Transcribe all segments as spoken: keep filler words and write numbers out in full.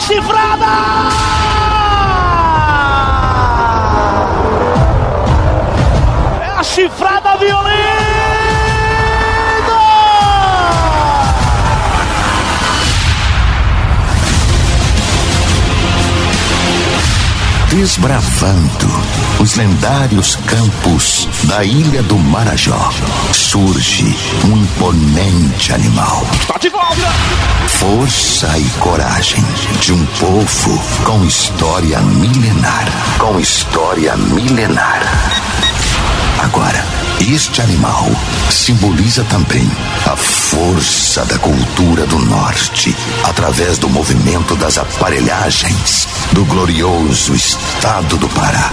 chifrada! É a chifrada violenta! Desbravando os lendários campos da Ilha do Marajó, surge um imponente animal. Tá de volta! Força e coragem de um povo com história milenar. Com história milenar. Agora, este animal simboliza também a força da cultura do norte, através do movimento das aparelhagens do glorioso estado do Pará.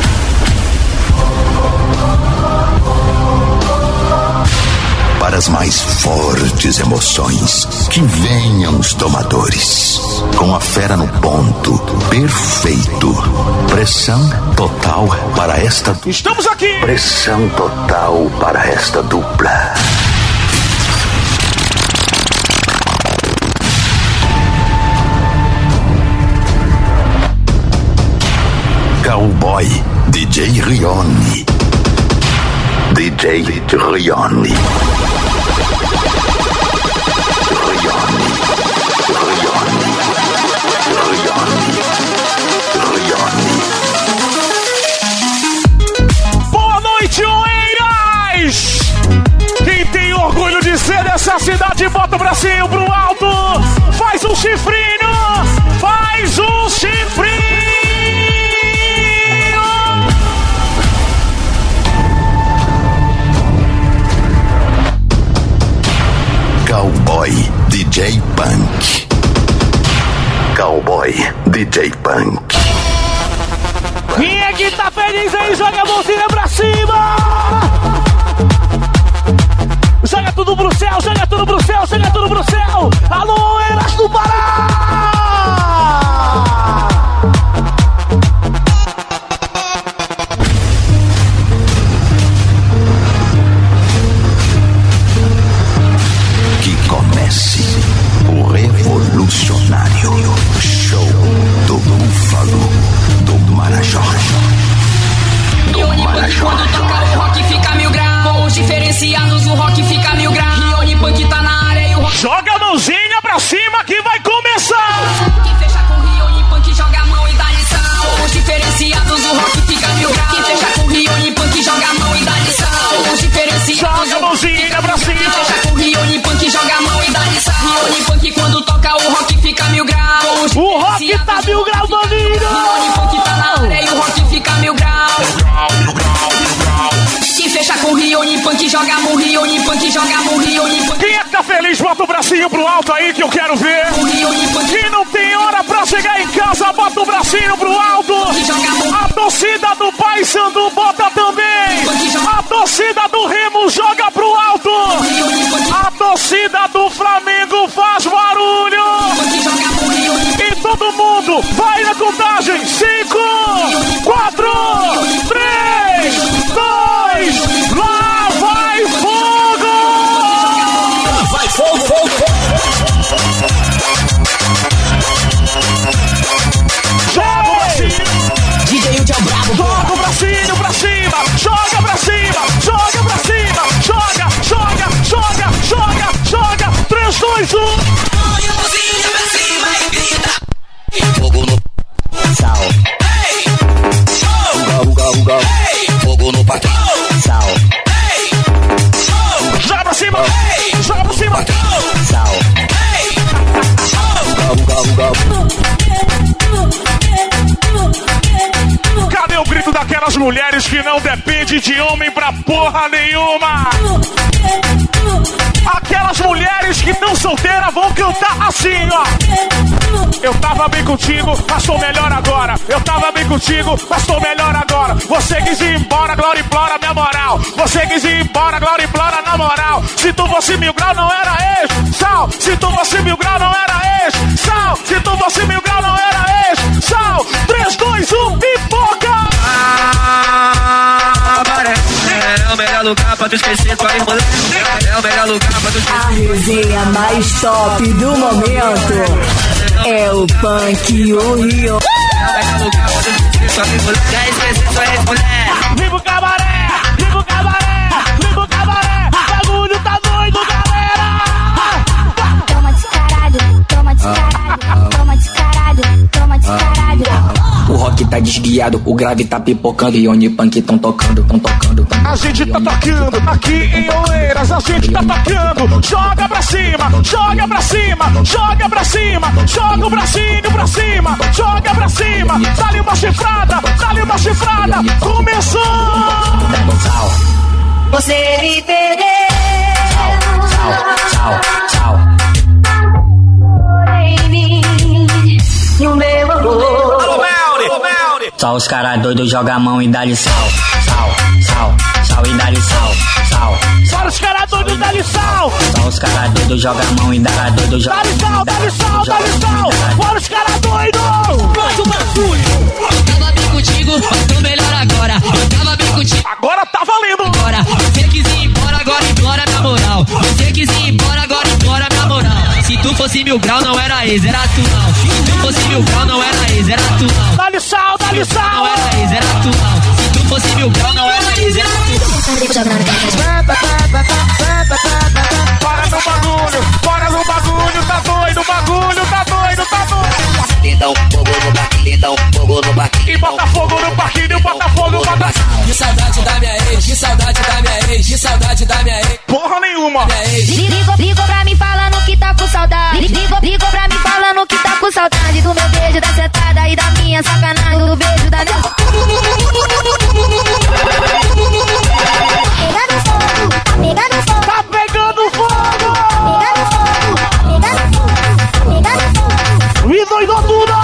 Para as mais fortes emoções, que venham os domadores. Com a fera no ponto, perfeito. Pressão total para esta... Estamos aqui! Pressão total para esta dupla. Cowboy, D J Rione. D J Rione. Rione. Rione. Rione. Rione. Boa noite, Oeiras! Quem tem orgulho de ser dessa cidade, bota o bracinho pro alto! Faz um chifrinho! Faz um chifrinho! Cowboy, D J Punk. Cowboy, D J Punk. Quem é que tá feliz aí? Joga a mãozinha pra cima! Joga tudo pro céu, joga tudo pro céu, joga tudo pro céu! Alô, Eras do Pará! O revolucionário show do Búfalo do Marajó. Do Marajó. Quando toca o rock fica mil graus. Com os diferenciados o rock fica mil graus. Rione Punk tá na área e o rock... Joga a mãozinha pra cima que vai começar! Quem fecha com Rione Punk joga a mão e dá lição. Com os diferenciados o rock fica mil graus. Quem fecha com Rione Punk joga a mão e dá lição. Com os diferenciados joga a mãozinha pra cima! Quem fecha com Rione Punk joga a mão e dá lição. Rione Punk quando toca o rock fica mil graus. O rock tá mil graus, Danilo! Rione Punk tá na área e o rock fica mil graus. Quem fecha com Rione Punk joga a mão. Rione Punk joga a mão. Rione Punk. Quem é que tá feliz? Bota o bracinho pro alto aí que eu quero ver. Quem não tem hora pra chegar em casa, bota o bracinho pro alto. A torcida do Paysandu bota também. A torcida do Remo joga pro alto. A torcida do Flamengo faz barulho. E todo mundo vai na contagem. Cinco, quatro, três, dois, lá vai fogo! Vai fogo, fogo, fogo! Joga o bracinho! D J Udi é o brabo, joga o bracinho pra cima! Joga pra cima! Joga pra cima! Joga, joga, joga, joga, joga! três, dois, um! Põe a mãozinha pra cima e grita! Fogo no sal. Hey! Uga, uga, uga. Hey! Fogo no parque. Sal. Hey! Joga pra cima! Hey! Joga pra cima! Sal. Hey! Uga, uga, uga. Cadê o grito daquelas mulheres que não dependem de homem pra porra nenhuma? Aquelas mulheres que estão solteiras vão cantar assim, ó. Eu tava bem contigo, mas tô melhor agora. Eu tava bem contigo, mas tô melhor agora. Você quis ir embora, Glória implora minha moral. Você quis ir embora, Glória implora na moral. Se tu fosse mil grau, não era ex. Sal, se tu fosse mil grau, não era ex. Sal, se tu fosse mil grau, não era ex. Sal, três, dois, um, pipoca! Ah, é o melhor lugar pra tu esquecer tua irmã. É o melhor lugar pra tu esquecer. A resenha mais top do momento. É o punk, o Rio. Viva o cabaré, viva o cabaré, viva o cabaré. O bagulho tá doido, galera. Toma descarado, toma descarado, toma descarado, toma descarado. O rock tá desguiado, o grave tá pipocando e Oni Punk tão tocando, tão tocando, tão tocando. A gente tá tocando aqui em Oeiras, a gente tá tocando. Joga pra cima, joga pra cima, joga pra cima, joga o bracinho pra cima, joga pra cima. Dá-lhe uma chifrada, dá-lhe uma chifrada. Começou! Você me perdeu. Tchau, tchau, tchau. Em mim, no meu amor. Só os caras doidos joga a mão e dá-lhe sal, sal, sal, sal e dá-lhe sal, sal. Para os caras doidos, dá-lhe sal. Só os caras doidos joga a mão e dá doido joga. Dá-lhe sal, dá-lhe sal, dá-lhe sal. Para os caras doidos. Eu tava bem contigo, mas tô melhor agora. Eu tava bem contigo. Agora tá valendo. Agora, você quis ir embora, agora implora minha moral. Você quis ir embora, agora implora minha moral. Se tu fosse mil grau, não era ex, era atual. Se tu fosse mil grau, não era ex, era atual. Dá-lhe sal, dá-lhe sal. Não era ex, era atual. Se tu fosse mil grau, não era ex, era atual. Para no bagulho, para no bagulho. Tá doido, o bagulho, tá doido, tá doido. Então, fogo no barquinho, então, fogo no barquinho. E bota fogo no parquinho, bota fogo no parquinho. Que saudade da minha ex, que saudade da minha ex, que saudade da minha ex. Porra nenhuma. Ligou, ligou pra mim falando que tá com saudade. Ligou, ligou pra mim falando que tá com saudade do meu beijo, da sentada e da minha sacanagem, do beijo da minha. Pegando fogo, pegando fogo. Tá pegando fogo. Pegando fogo, pegando fogo, pegando fogo. E doidou tudo.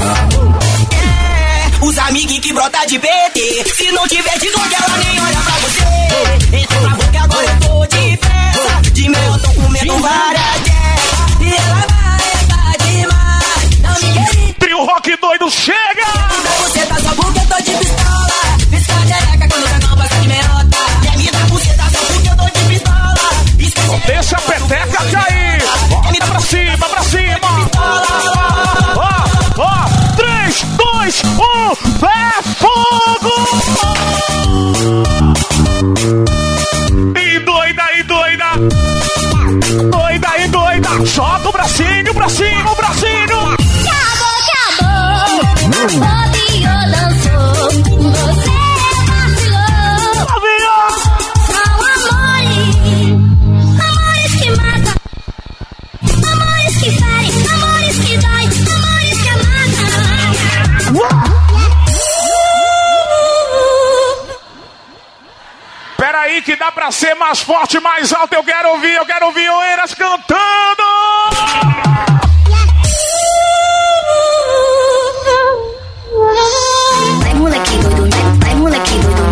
É, os amiguinhos que brota de P T. Se não tiver de novo, ela nem olha pra você. Entra na boca, agora eu tô de pressa. De mel eu tô comendo várias guerras. E ela vai, vai demais. Não me quer. Trio Rock doido, chega. Você tá só porque eu tô de pistola. Pisca a jereca quando você não passa de meiota. Quer me dar buceta só porque eu tô de pistola. Deixa a peteca cair. Bota pra cima, pra cima. Ó, ó, três, dois, um, é fogo! E doida, e doida. Doida, e doida. Joga o bracinho, bracinho, bracinho. Acabou, acabou. Bobiou, dançou. Você vacilou. São amores. Amores que matam. Amores que ferem. Amores que dói. Amores que matam. Peraí que dá pra ser mais forte, mais alto. Eu quero ouvir, eu quero ouvir Oeiras cantando. Vai moleque doido, vai moleque doido.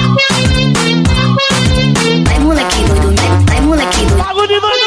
Vai moleque doido, vai moleque doido. Bagulho de doido.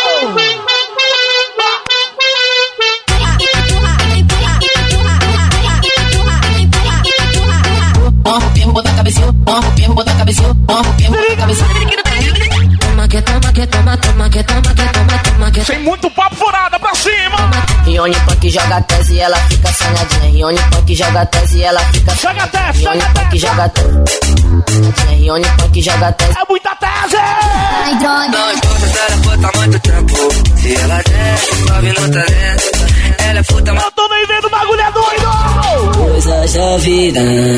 Ó, perro, bota a cabecinha. Ó, perro, bota a cabecinha. Ó, perro, bota a cabecinha. Toma que toma que toma, toma que toma que toma, toma que. Sem muito papo furada pra cima. Rione Punk joga tese e ela fica sonhadinha. Rione Punk joga tese e ela fica Joga tese, Rione joga Punk tese. joga tese. Rione Punk joga tese. É muita tese. Ai, droga. Não importa se ela puta há muito tempo. Se ela desce, sobe no talento. Ela é puta, mas Eu tô nem vendo, o bagulho é doido. Coisas da vida.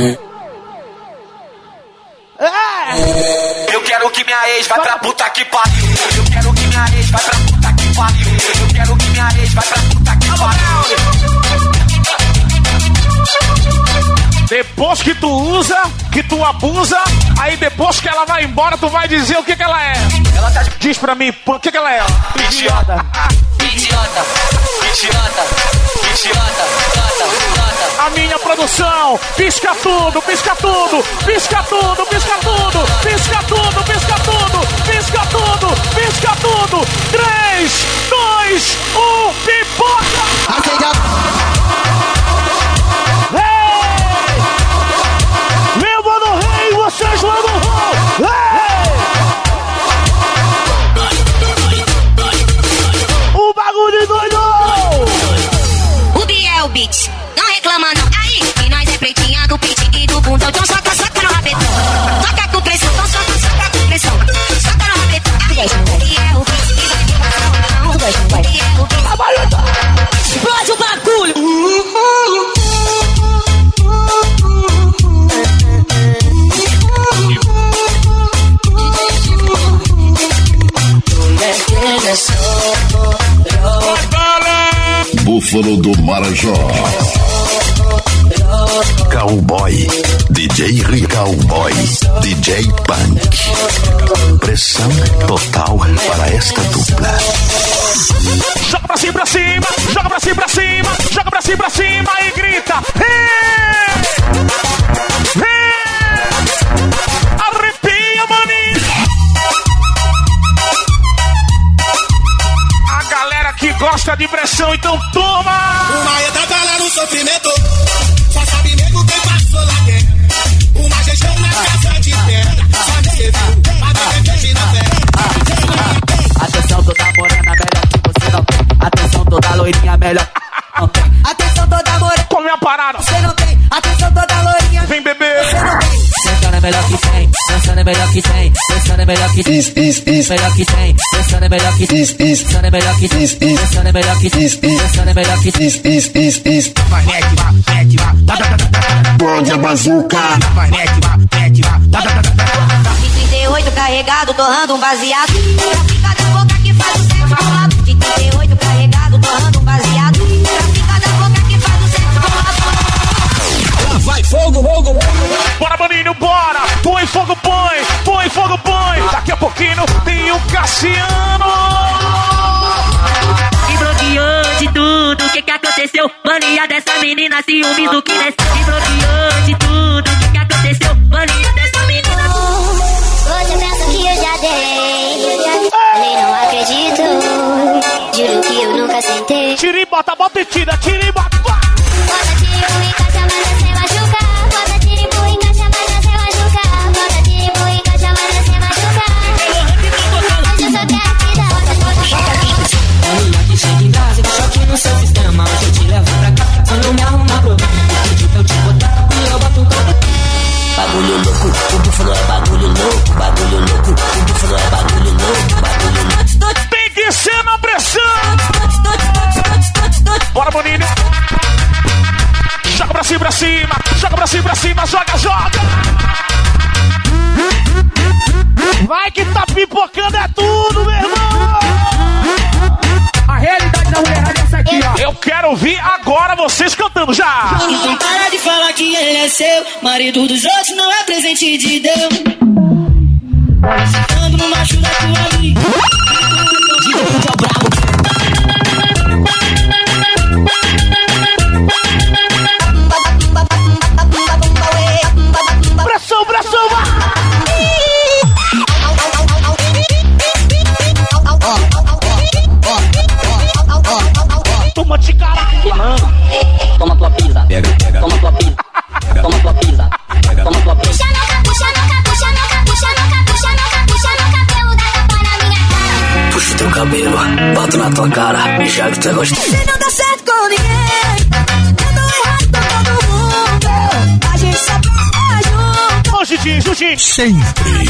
É. Eu quero que minha ex vai pra puta que pariu. Eu quero que minha ex vai pra puta que pariu. Eu quero que minha ex vai pra puta que pariu. Depois que tu usa, que tu abusa, aí depois que ela vai embora, tu vai dizer o que que ela é. Ela tá Diz pra mim, o que que ela é? idiota. Idiota. Idiota. Idiota. Idiota. Idiota. A minha produção, pisca tudo, pisca tudo, pisca tudo, pisca tudo, pisca tudo, pisca tudo, pisca tudo, pisca tudo. Três, dois, um, pipoca! Hey! Meu mano rei, vocês vão no rol! Hey! O bagulho doido! búfalo do Marajó. Cowboy, D J Ri Cowboy, D J Punk. Pressão total para esta dupla. Joga pra cima, pra cima, joga pra cima, pra cima, joga pra cima, pra cima e grita. Hey! Hey! Arrepia, maninho. A galera que gosta de pressão, então toma! Uma entra pra lá no sofrimento. Só sabe mesmo quem passou lá dentro. Uma gestão na casa de pedra. Só me serviu, mas me defende na fé. Atenção toda morena, melhor que você não tem. Atenção toda loirinha, melhor não tem. Atenção toda morena, come a parada. Você não tem. Atenção toda loirinha, vem beber. Você não tem. Dançando é melhor que tem. Dançando é melhor que tem. Dançando é melhor que tem. Melhor que tem. Dançando é melhor que tem. Dançando é melhor que tem. Dançando é melhor que tem. Dançando é melhor que tem. Vai, mete, vai, mete, vai. Pode a bazuca. Vai, mete, vai, mete, vai. De trinta e oito carregado, torrando um baseado. Fica da boca que faz o sexo com a. De trinta e oito carregado, torrando um baseado. Fica da boca que faz o sexo com a. Lá vai fogo, fogo, fogo. Bora, maninho, bora! Põe fogo, põe! Põe fogo, põe! Daqui a pouquinho tem o Cassiano! E bloqueou de tudo, o que que aconteceu? Mania dessa menina, ciúmes do que desceu. E bloqueou de tudo, o que que aconteceu? Mania dessa menina. Você pensa que eu já dei? Falei, não acredito. Juro que eu nunca sentei. Tira e bota, bota e tira, tira e bota! Bota tiro, encaixa, mas é sem machucar. Bota tiro, encaixa, mas é sem machucar. Bota tiro, encaixa, mas é sem machucar. Hoje eu só quero te dar outra coisa. Menina que chega em casa e dá choque no seu sistema. Hoje eu te levo pra cá, só não me arruma problema. Pediu pra eu te botar e eu boto o toque. Bagulho louco, o búfalo é bagulho louco. Bagulho louco, o búfalo é bagulho louco. Bagulho louco. Tem que ser na pressão! Bora, maninho! Joga pra cima, pra cima! Joga pra cima, pra cima! Joga, joga! Vai que tá pipocando, é tudo, meu irmão! A realidade da mulherada é essa aqui, ó. Eu quero ouvir agora vocês cantando já! Então para de falar que ele é seu. Marido dos outros não é presente de Deus. Ando no macho da tua amiga. Pressão, pressão, vai! Toma de caralho! Toma tua pisa. Pega, pega. Toma tua pisa. Toma tua pisa. Toma tua pisa. Puxa no capucha, no capucha, no capucha, no capucha, no capucha, no cabelo da capa na minha cara. Puxa teu cabelo, boto na tua cara. E já que tu é gostoso. Se não dá certo com ninguém, eu dou errado com todo mundo. A gente só tá junto. Ô, Gigi, Gigi! Sempre.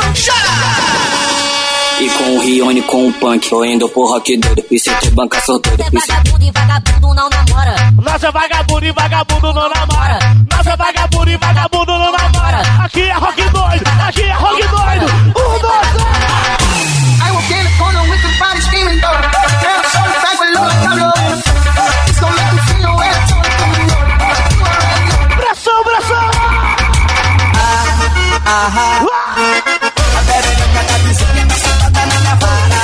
E com o Rione, com o Punk, eu indo pro rock doido. E se tu banca solteiro, É vagabundo e vagabundo não namora. Nós é vagabundo e vagabundo não namora. Nós é vagabundo e vagabundo não namora. Aqui é rock doido, aqui é rock doido. Um, dois, três. I will get it on with the body screaming. Girl, show me back with love. It's gonna make you feel it. Pressão, pressão. Ahá. A perereca tá dizendo que essa tá na minha vara.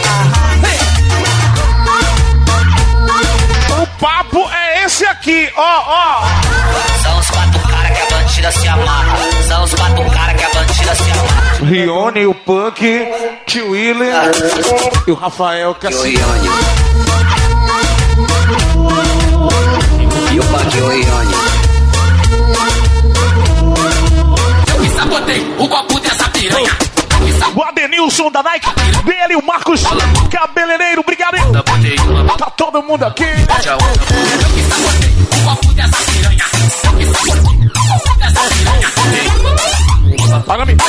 O papo é esse aqui, ó, ó. São os quatro caras que a bandida se amarra. São os quatro caras que a bandida se amarra. Rione, o Punk, Tio William e o Rafael E o Cassiano. Rione. E o Punk e o Rione. Eu me sabotei o copo dessa piranha. O Adenilson da Nike, dele, o Marcos Cabeleireiro, obrigado, hein? Tá todo mundo aqui. Eu me sabotei o copo dessa piranha. Eu me sabotei o copo dessa piranha. Paga me.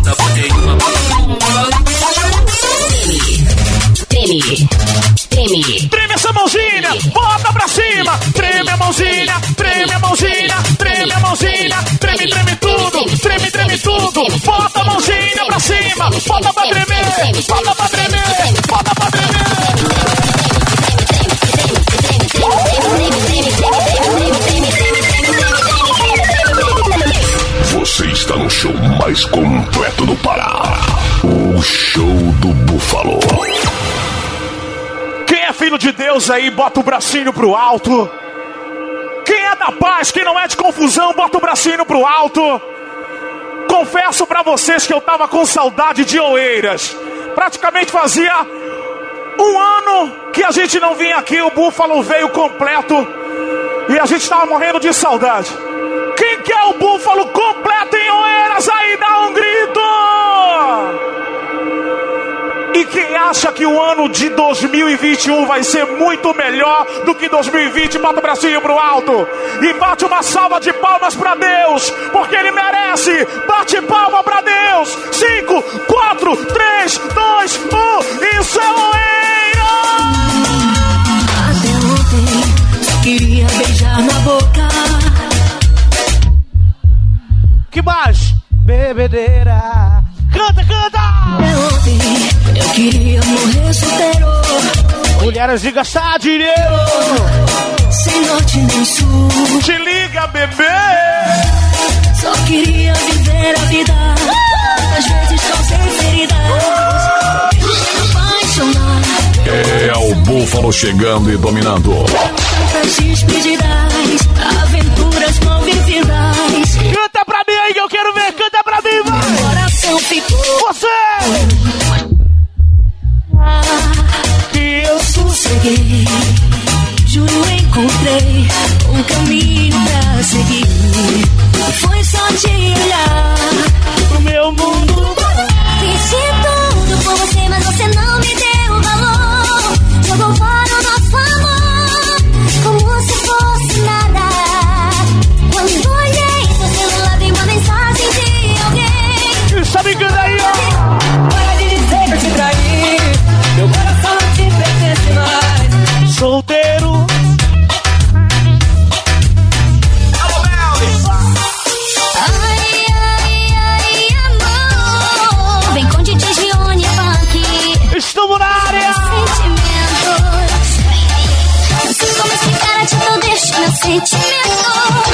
Treme, treme. Treme essa mãozinha, bota pra cima. Treme a mãozinha, treme a mãozinha, treme a mãozinha. Treme, treme tudo, treme, treme tudo. Bota a mãozinha pra cima, bota pra tremer, bota pra tremer, bota pra tremer. show mais completo do Pará. O show do Búfalo. Quem é filho de Deus aí, bota o bracinho pro alto. Quem é da paz, quem não é de confusão, bota o bracinho pro alto. Confesso pra vocês que eu tava com saudade de Oeiras. Praticamente fazia um ano que a gente não vinha aqui, o Búfalo veio completo e a gente tava morrendo de saudade. Quem quer o Búfalo completo em Oeiras aí, dá um grito! E quem acha que o ano de dois mil e vinte e um vai ser muito melhor do que dois mil e vinte, bota o bracinho pro alto e bate uma salva de palmas pra Deus, porque Ele merece. Bate palma pra Deus. Cinco, quatro, três, dois, um. Isso é Oeiras! Até ontem só queria beijar na boca. Que mais? Bebedeira. Canta, canta! Até ontem eu queria morrer solteiro. Mulheres de gastar dinheiro. Sem norte nem sul. Te liga, bebê. Só queria viver a vida. Às vezes causei feridas. Deixei me apaixonar. É o Búfalo chegando e dominando. Tantas despedidas, aventuras mal vividas. Canta pra mim aí que eu quero ver. Canta pra mim, vai. Meu coração ficou. Você! Que eu sosseguei. Juro, encontrei um caminho pra seguir. Foi só te olhar pro meu mundo. Fiz de tudo por você, mas você não me deu valor. Jogou fora o nosso amor, como se fosse nada. Quando olhei seu celular, vi uma mensagem de alguém. Está me engano aí, ó. Para de dizer que eu te traí. Meu coração não te pertence mais. Solteiro. Ai, ai, ai, amor. Vem com D J Gione Funk. Estamos na área. Sentimentos. Não sei como explicar a atitude deste meu sentimento.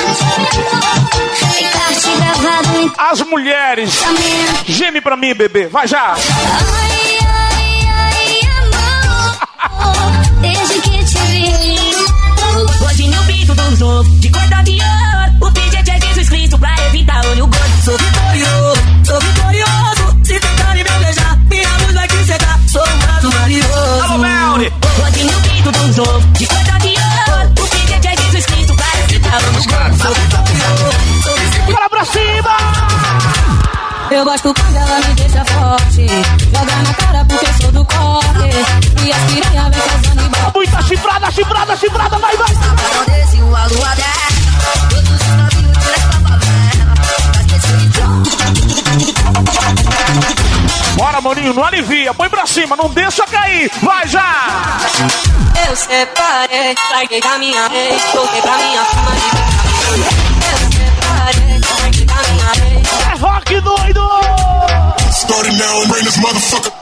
Ficar te gravado em As mulheres. pensamento. Geme pra mim, bebê. Vai já. Ai, ai, ai, amor. Desde que te vi. Hoje meu pinto do jogo de cor da pior. O pedido é Jesus Cristo pra evitar olho gordo. Sou vitorioso, sou vitorioso. Se tentarem me beijar, minha luz vai te secar. Sou um rato valioso. Alô, Melly. Hoje meu pinto do jogo de cor da pior. O pedido é Jesus Cristo pra evitar olho gordo. Sou vitorioso, sou vitorioso. Bora pra cima. Eu gosto quando ela me deixa forte. Joga na cara porque sou do corre. E as piranha vem casando e bota. Muita chifrada, chifrada, chifrada. Vai, vai. Não desce uma lua dessa. Todos os novinhos te levam pra favela. Bora, maninho, não alivia. Põe pra cima, não deixa cair. Vai já. Eu separei, larguei da minha ex. Voltei pra minha fama de brincadeira. Eu separei, larguei da minha ex. É rock doido. Starting now and bring this motherfucker.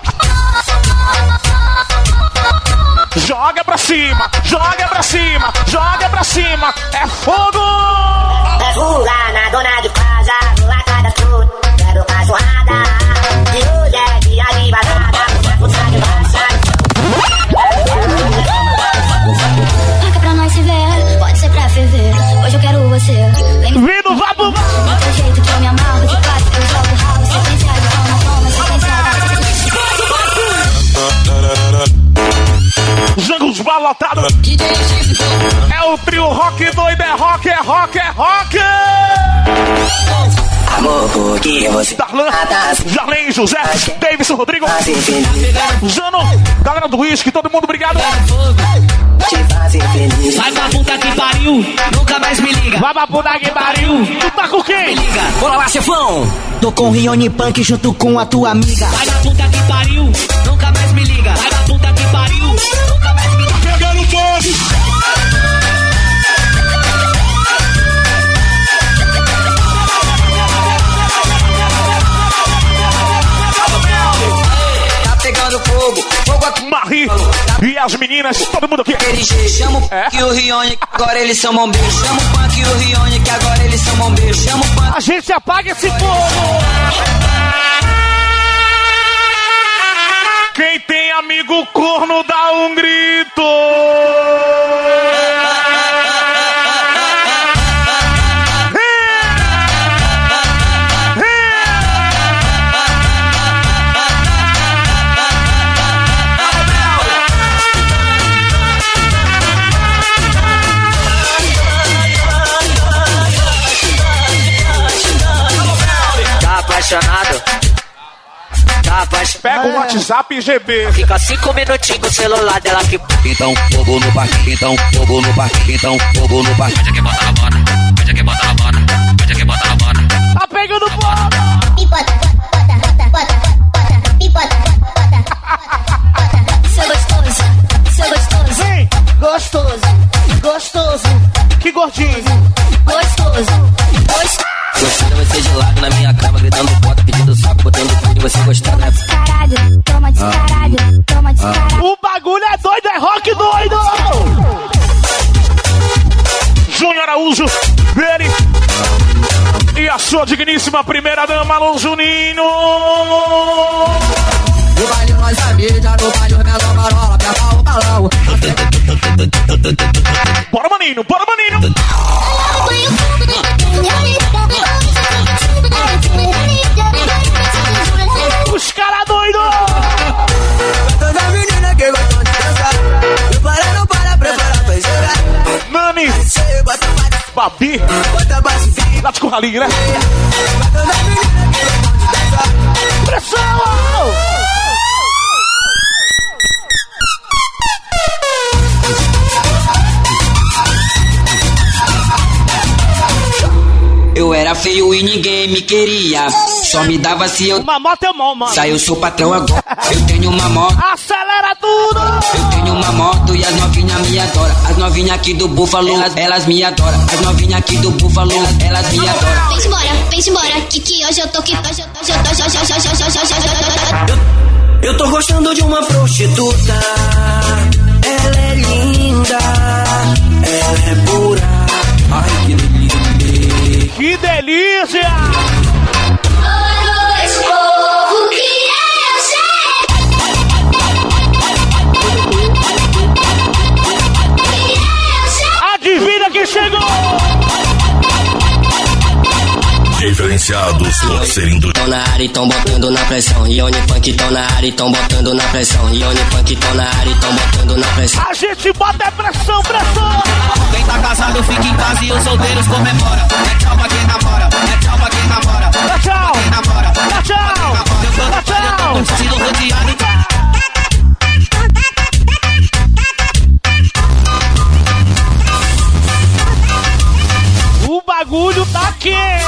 Joga pra cima, joga pra cima, joga pra cima. É fogo. É fuga na dona de casa, lá cada tudo, quero cachorrada. De hoje é dia de balada, puta de baixa. Marca pra nós se ver, pode ser pra ferver. Hoje eu quero você. Vem Vindo, vapo, do teu jeito que eu me amarro. De quatro eu jogo house. Sequência de toma, toma, sequência Jangos balotado. É o trio rock doido, é rock, é rock, é rock. Amor, porque você Darlan, Jarlene, José, Davidson, Rodrigo, Jano, galera do Whisky, todo mundo, obrigado. te fazem feliz. Vai pra puta que pariu, nunca mais me liga. Vai pra puta que pariu. Tu tá com quem? Me liga. Bora lá, chefão. Tô com Rione Punk junto com a tua amiga. Vai pra puta que pariu, nunca mais me liga. Vai pra puta que pariu, nunca mais me liga. Pegando fogo. Pegando fogo, fogo aqui. Marie, E as meninas, todo mundo aqui. Eles chamam o É? Punk e o Rione, que agora eles são bombeiros. Chama o Punk e o Rione, que agora eles são bombeiros. Chama o Punk. A gente apaga esse fogo. Quem tem amigo corno dá um grito. Tá apaixonado? Tá apaixonado? Pega o WhatsApp e G B. Fica cinco minutinhos com o celular dela que... Então, fogo no parque, então, fogo no parque, então, fogo no parque. Pede que bota na bota, pede que bota na bota, pede que bota na bota. Tá pegando fogo. Pipota, bota, bota, bota, bota, pipota, bota, bota. Seu gostoso, seu gostoso. Vem. Gostoso, gostoso. Que gordinho. Gostoso, gostoso. Gostei de você gelado na minha cama, gritando bota, pedindo saco, botando tudo e você gostando, né? Caralho, toma de caralho, toma de caralho. O bagulho é doido, é rock doido. Júnior Araújo, ele e a sua digníssima primeira dama, Alô Juninho. No baile nós a mídia, no baile os menor marola, aperta o balão. Bora, maninho, bora, maninho. Os caras doidos. Toda menina que gostam de dançar, não para, não para, prepara pra jogar. Nani, Bota mais, Babi, bota mais, lá de Curralinho, né? toda menina que gostam de dançar. Pressão! Eu era feio e ninguém me queria. Só me dava se eu. Uma moto é mão, mano. Saiu, sou patrão agora. Eu tenho uma moto. Acelera tudo! Eu tenho uma moto e as novinhas me adoram. As novinhas aqui do Búfalo, elas, elas me adoram. As novinhas aqui do Búfalo, elas me adoram. Vem embora, vem embora, que que hoje eu tô que hoje eu tô, hoje eu tô, hoje eu tô, hoje eu tô, hoje eu tô, hoje eu tô. Eu, eu tô gostando de uma prostituta. Ela é linda, ela é pura. Ai, que delícia. Que delícia! Esse povo que eu sei. Adivinha quem chegou? Diferenciados por serem do... Tão na área e tão botando na pressão. Ione Funk tão na área e tão botando na pressão. Ione Funk tão na área e tão botando na pressão. A gente bota é pressão, pressão! Quem tá casado fica em casa e os solteiros comemora. É tchau pra quem namora, é tchau pra quem namora. Dá tchau! Quem namora, Dá tchau! eu tô Dá tchau! no estilo rodeado. O bagulho tá quente!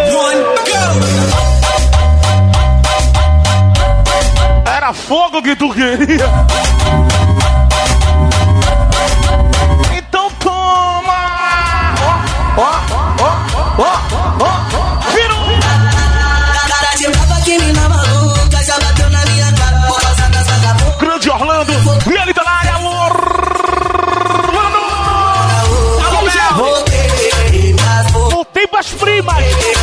Era fogo que tu queria! Então toma! Ó, ó, ó, ó, ó! Virou! Cara de brava que mina maluca já bateu na minha cara por causa dessa vagabunda. Grande Orlando! E ele tá na área, Orlando! Voltei, mas vou. Voltei pras primas!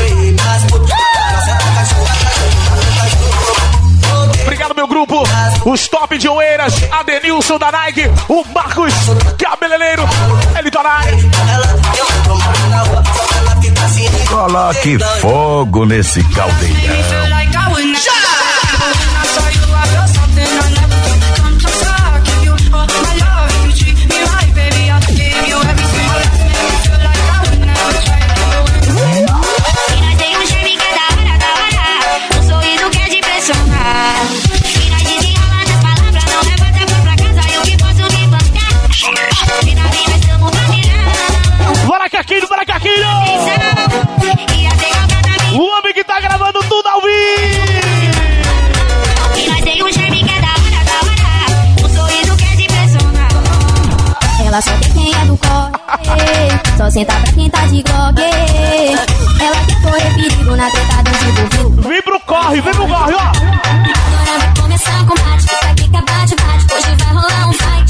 Obrigado, meu grupo! Os top de Oeiras, Adenilson da Nike, o Marcos Cabeleireiro, ele tá na área! Coloque fogo nesse caldeirão. Bora, Caquinho, bora, Caquinho! O homem que tá gravando tudo ao vivo! E nós tem um charme que é da hora, da hora. Um sorriso que é de impressionar. Ela só tem quem é do corre. Só senta pra quem tá de glock. Ela quer correr perigo na teta do tipo. Vem pro corre, vem pro corre, ó! Agora vai começar o combate. Fica aqui que bate, bate. Hoje vai rolar um fight.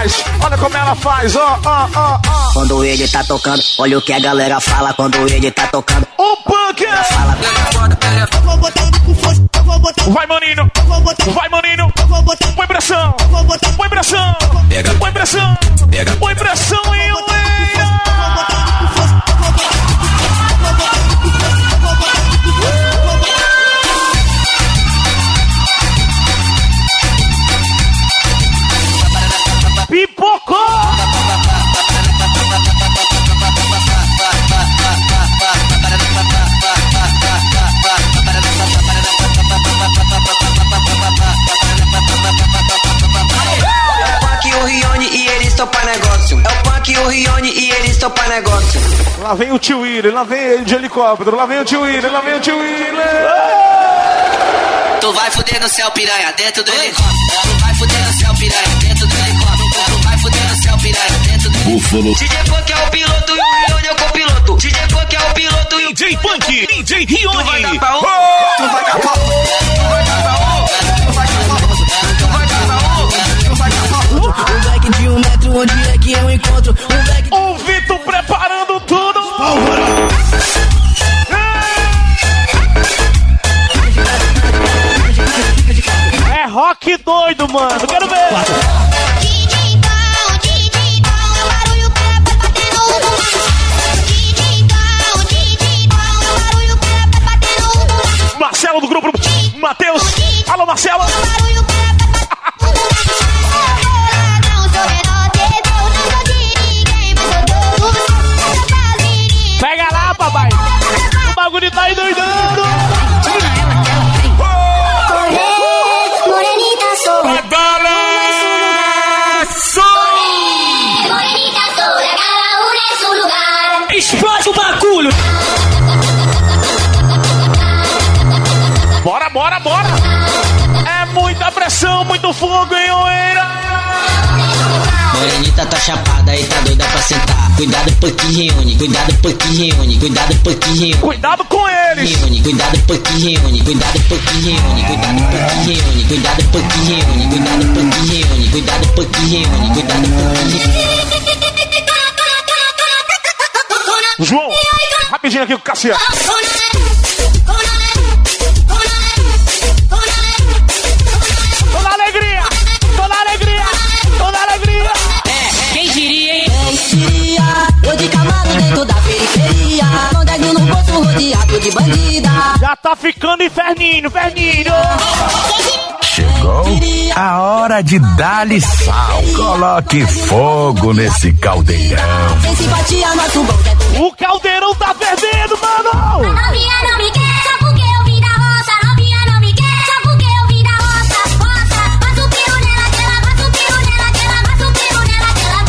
faz, olha como ela faz, ó, ó, ó, ó. Quando ele tá tocando, olha o que a galera fala quando ele tá tocando. O punk! Fala. Vai, maninho! Vai, maninho! Põe pressão! Põe pressão! Põe pressão! Põe pressão em Oeira! Pipocou! O Rione e eles topam negócio. É o Punk, o Rione e eles topam negócio. Lá vem o tio William, lá vem ele de helicóptero, lá vem o tio William, lá vem o tio William. Tu vai fuder no céu, piranha, dentro do helicóptero. Tu vai fuder no céu, piranha, dentro do helicóptero. Tu vai fuder no céu, piranha, dentro do helicóptero. D J Punk é o piloto e o Rione é o copiloto. D J Punk é o piloto e o D J Punk, D J Rione. Tu vai dar pra um, tu vai dar pra um, tu vai dar pra um, tu vai dar pra um, tu vai dar pra um, tu vai dar pra um. Um black de um metro, onde é que eu encontro? Um black. O Vitor preparando tudo. É rock doido, mano. Quero ver. Marcelo do grupo Matheus. Alô, Marcelo. Pega lá, papai. O bagulho tá aí doidando. Morenita sou. Morenita sou. Cada um é seu lugar. Explode o bagulho. Bora, bora, bora. É muita pressão, muito fogo em Oeira. Morenita tá chapada e tá doida pra sentar. Cuidado porque reúne, cuidado porque reúne, cuidado porque reúne. Cuidado com eles. Reúne, cuidado porque reúne, cuidado porque reúne, cuidado porque reúne, cuidado porque reúne, cuidado porque reúne, cuidado porque reúne, cuidado porque reúne. João, rapidinho aqui com o Cassiano. Toda alegria, toda alegria, toda alegria. É, quem diria, hein? Quem diria? Eu de camada dentro da periferia. Mondego no bolso rodeado de bandida. Já tá ficando inferninho, inferninho. Chegou a hora de dar-lhe sal. Coloque fogo nesse caldeirão. Sem simpatia, nosso bom é do... O caldeirão tá fervendo, mano. A novinha não me quer só porque eu vim da roça. A novinha não me quer só porque eu vim da roça. Roça, faz o piro nela, que ela faz o piro nela, que ela faz o piro nela, que ela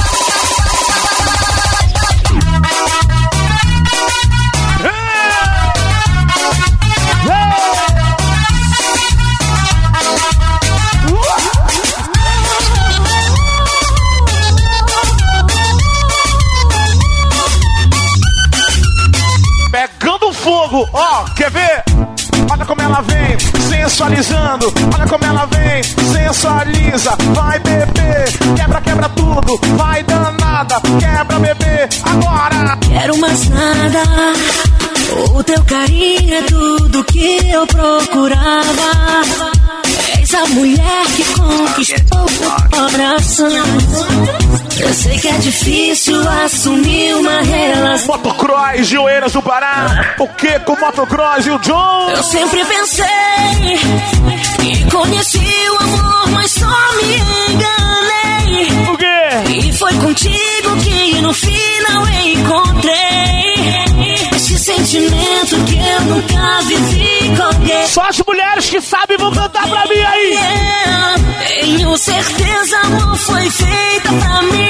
Pegando fogo, ó, quer ver? Olha como ela vem, sensualizando. Olha como ela vem, sensualiza. Vai, bebê, quebra, quebra tudo. Vai, danada, quebra, bebê, agora. Quero mais nada. O teu carinho é tudo que eu procurava. És a mulher que conquistou o coração. Eu sei que é difícil assumir uma relação. Motocross de Oeiras do Pará. O que com o Motocross e o John? Eu sempre pensei que conheci o amor, mas só me enganei. O quê? E foi contigo que no final encontrei esse sentimento que eu nunca vivi com alguém. Só as mulheres que sabem vão cantar pra mim aí. Yeah, tenho certeza, amor, foi feita pra mim.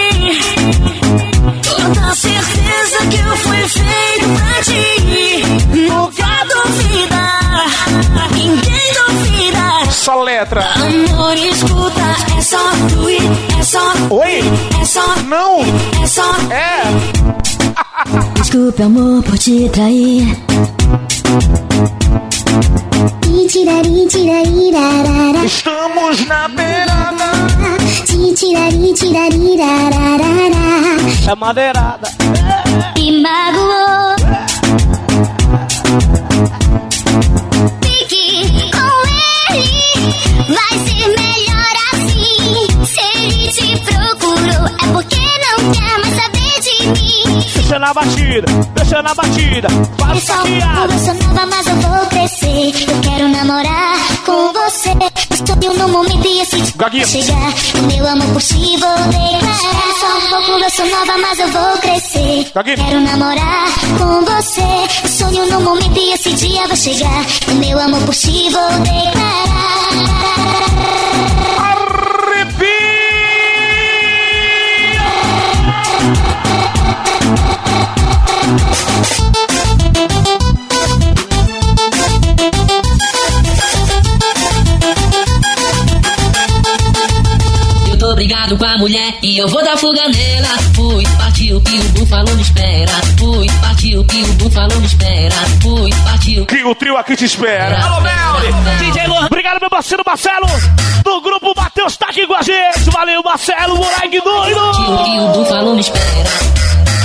Toda certeza que eu fui feito pra ti. Nunca duvidar, ninguém duvida. Só letra. Amor, escuta, é só tu ir, é só tu Oi? ir, é só Não. é só É. Desculpe, amor, por te trair. Itirari, tirari, rarara. Estamos na beirada. Te ti, tirari, tirari, rararara. É madeirada. Me magoou. Fique com ele, vai ser melhor assim. Se ele te procurou, é porque não quer mais saber de mim. Deixa na batida, deixa na batida. Faz o saqueado. Eu sou nova, mas eu vou crescer. Eu quero namorar com você. Estou no momento e esse dia chegar. O meu amor por ti vou declarar. Só um pouco, eu sou nova, mas eu vou crescer. Quero namorar com você. Sonho no momento e esse dia vai chegar. O meu amor por ti vou declarar. Eu tô brigado com a mulher e eu vou dar fuga nela. Fui, partiu que o búfalo me espera. Fui, partiu que o búfalo me espera. Fui, partiu que o trio aqui te espera. Alô, Melly! D J Luan. Obrigado, meu parceiro Marcelo. Do grupo Matheus tá aqui com a gente. Valeu, Marcelo, moleque doido. Partiu que o búfalo me espera.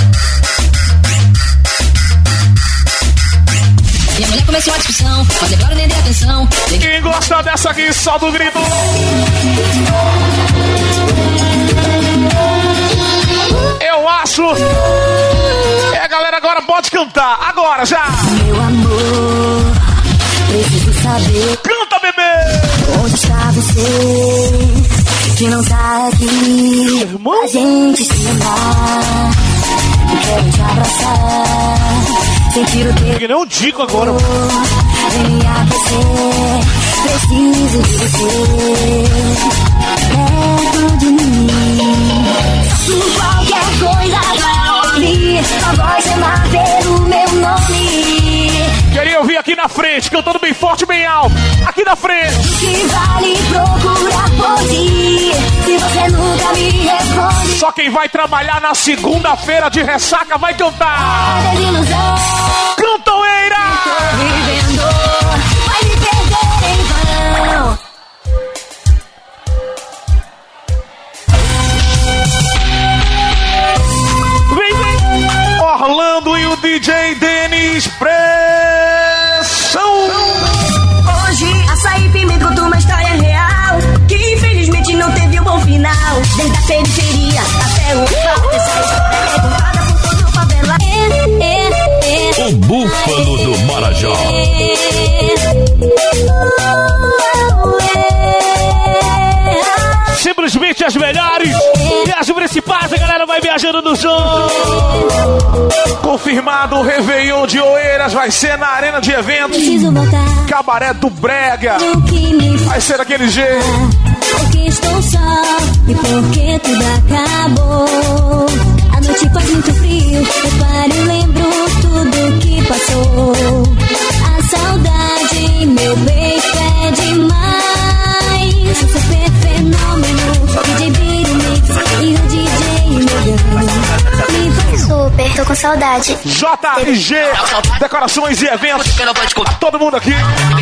Minha mulher começou a discussão, mas agora nem dei atenção. Quem gosta dessa aqui, solta o grito. Eu acho. É, a galera agora pode cantar. Agora já. Meu amor, preciso saber. Canta, bebê. Onde está você? Que não tá aqui. Irmão? A gente se amar. Quero te abraçar. Sentir o teu. Que nem um dico agora. Vem me aquecer. Preciso de você. Perto de mim. Faço qualquer coisa pra ouvir a voz chamar pelo meu nome. Queria ouvir aqui na frente, cantando bem forte, bem alto. Aqui na frente. Que vale procurar por ti, se você nunca me responde. Só quem vai trabalhar na segunda-feira de ressaca vai cantar. Cantoeira! Tô vivendo, vai me perder em vão. Vem, vem! Orlando e o D J Denis Pressão. Hoje açaí pimenta conta uma história real que infelizmente não teve um bom final. Desde a periferia até o palco, essa história é contada por todo o favela. É, é, é. O Búfalo do Marajó. Simplesmente as melhores e as principais, a galera vai viajando no som. Confirmado, o Réveillon de Oeiras vai ser na Arena de Eventos. Cabaré do Brega. Vai ser daquele jeito. Porque estou só e porque tudo acabou. A noite faz muito frio, eu paro e lembro tudo que passou. A saudade, meu peito é demais. O super fenômeno, D J Biro Mix e o D J Negão. Me faz super, tô com saudade. J G, decorações e eventos. Todo mundo aqui.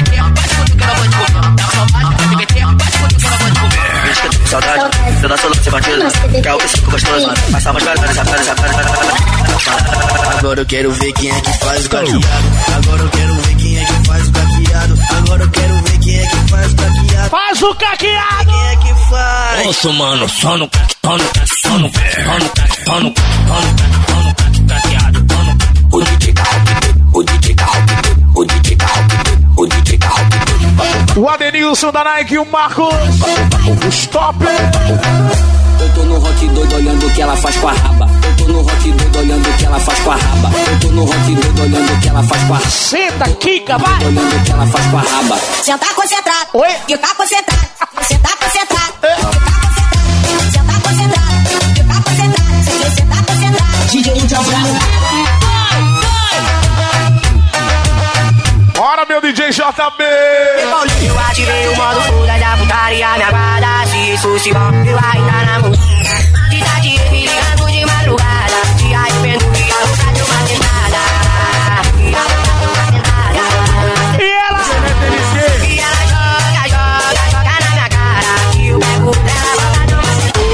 Saudade, eu danço louco, sem bandido. Quer o psico gostoso, passar umas várias, várias, várias, várias. Agora eu quero ver quem é que faz o caqueado. Agora eu quero ver quem é que faz o caqueado. Agora eu quero ver quem é que faz o caqueado. Faz o caqueado! Quem é que faz? Ouço, mano, só no caque, só no caque, só no caque, só no caque, só no caque, só no caque, só no caque, caqueado, só no caque. O D J Carro, o D J Carro, o D J Carro, o D J Carro. O Adenilson da Nike e o Marcos. Stop! Eu tô no rock doido olhando o que ela faz com a raba. Eu tô no rock doido olhando o que ela faz com a raba. Eu tô no rock doido olhando o que ela faz com a raba. Senta, Kika, vai! Olhando o que ela faz com a raba. Senta concentrado. Oi? Que tá concentrado. Senta concentrado. Senta concentrado. Que tá concentrado. Você tá concentrado. D J Jobral. Bora, meu D J J B! Eu ativei o modo fuga da putaria. Me aguarda se isso se for. Eu ainda namoro. De tarde me ligando de madrugada. Se arrependo de arrumar de uma tentada. E ela? E ela joga, joga, joga na minha cara. E eu pego dela, bota de uma sentada.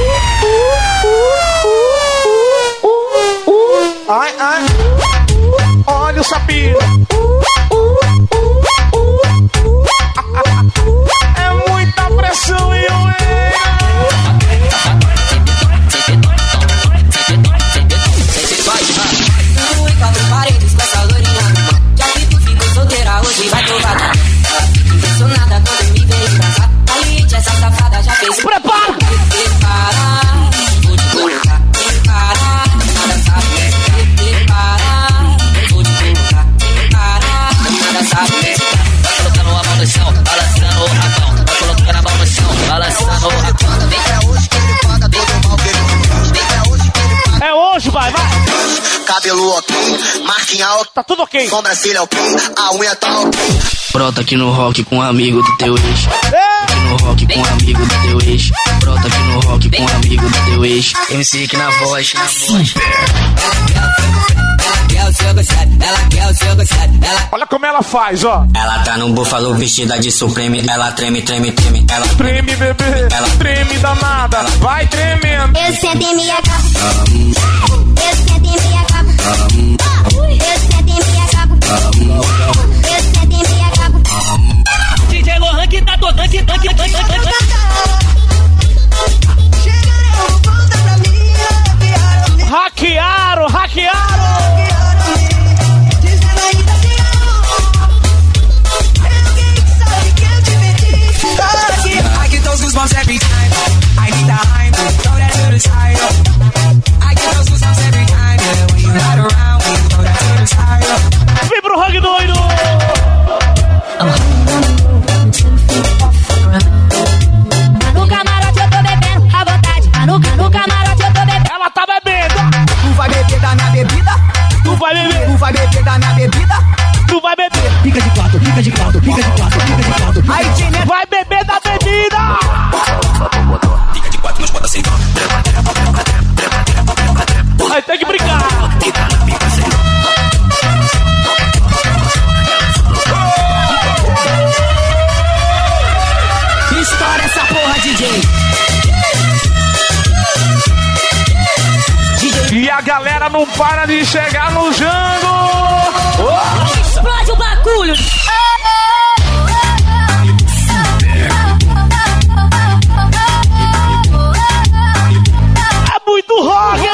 Barbadinha ok. Tá tudo ok. Sobrancelha ok. A unha tá ok. Brota aqui no rock com um amigo do teu ex. Aqui no rock com um amigo do teu ex. Brota aqui no rock com um amigo do teu ex. M C aqui na voz, na voz. Olha como ela faz, ó. Ela tá no búfalo vestida de Supreme. Ela treme, treme, treme. Ela treme, bebê. Ela treme danada. Vai tremendo. Eu sento em minha cama. Eu sento em minha cama. Eu sento em minha cama. Eu sento em minha cama. D J Lohan que tá tocando, que tá, que tá, que tá, que tá. Hackearam, hackearam. I get those goosebumps every time. I need the high, throw that to the side. I get those goosebumps every time. Yeah, when you ride around, when you throw that to the side. Vem pro Hug doido. Tá no camarote eu tô bebendo à vontade. Tá no, no camarote eu tô bebendo. Ela tá bebendo. Tu vai beber da minha bebida? Tu vai beber. Tu vai beber da minha bebida? Tu vai beber. Fica de quatro, fica de quatro, fica de quatro, fica de quatro. Aí, Tine, vai beber da bebida. Fica de quatro, mas bota sem dó. Aí tem que brincar. Estoura essa porra, D J. E a galera não para de chegar no Jango. Oh. Explode o bagulho. É muito rock.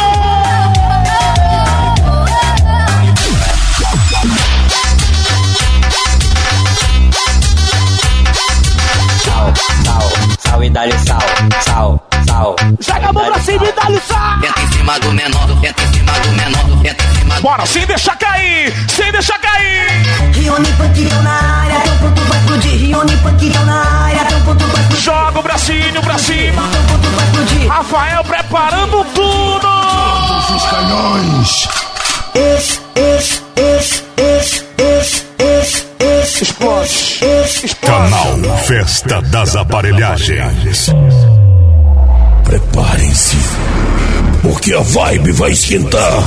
Sal, sal, sal e dá-lhe sal. Sal, sal. Joga a mão pra cima e dá-lhe sal. Entra em cima do menor, entra em cima do menor, entra em cima do... Bora, sem deixar cair, sem deixar cair. Rione Panquitão na área, tão pronto vai explodir. Rione Panquitão na área, tão pronto vai explodir. Joga o bracinho pra cima. Tão pronto vai explodir. Rafael preparando tudo. Todos os canhões. Esse, esse, esse, esse, esse, esse, esse. Explode. Explode. Canal Festa das Aparelhagens. Preparem-se, porque a vibe vai esquentar.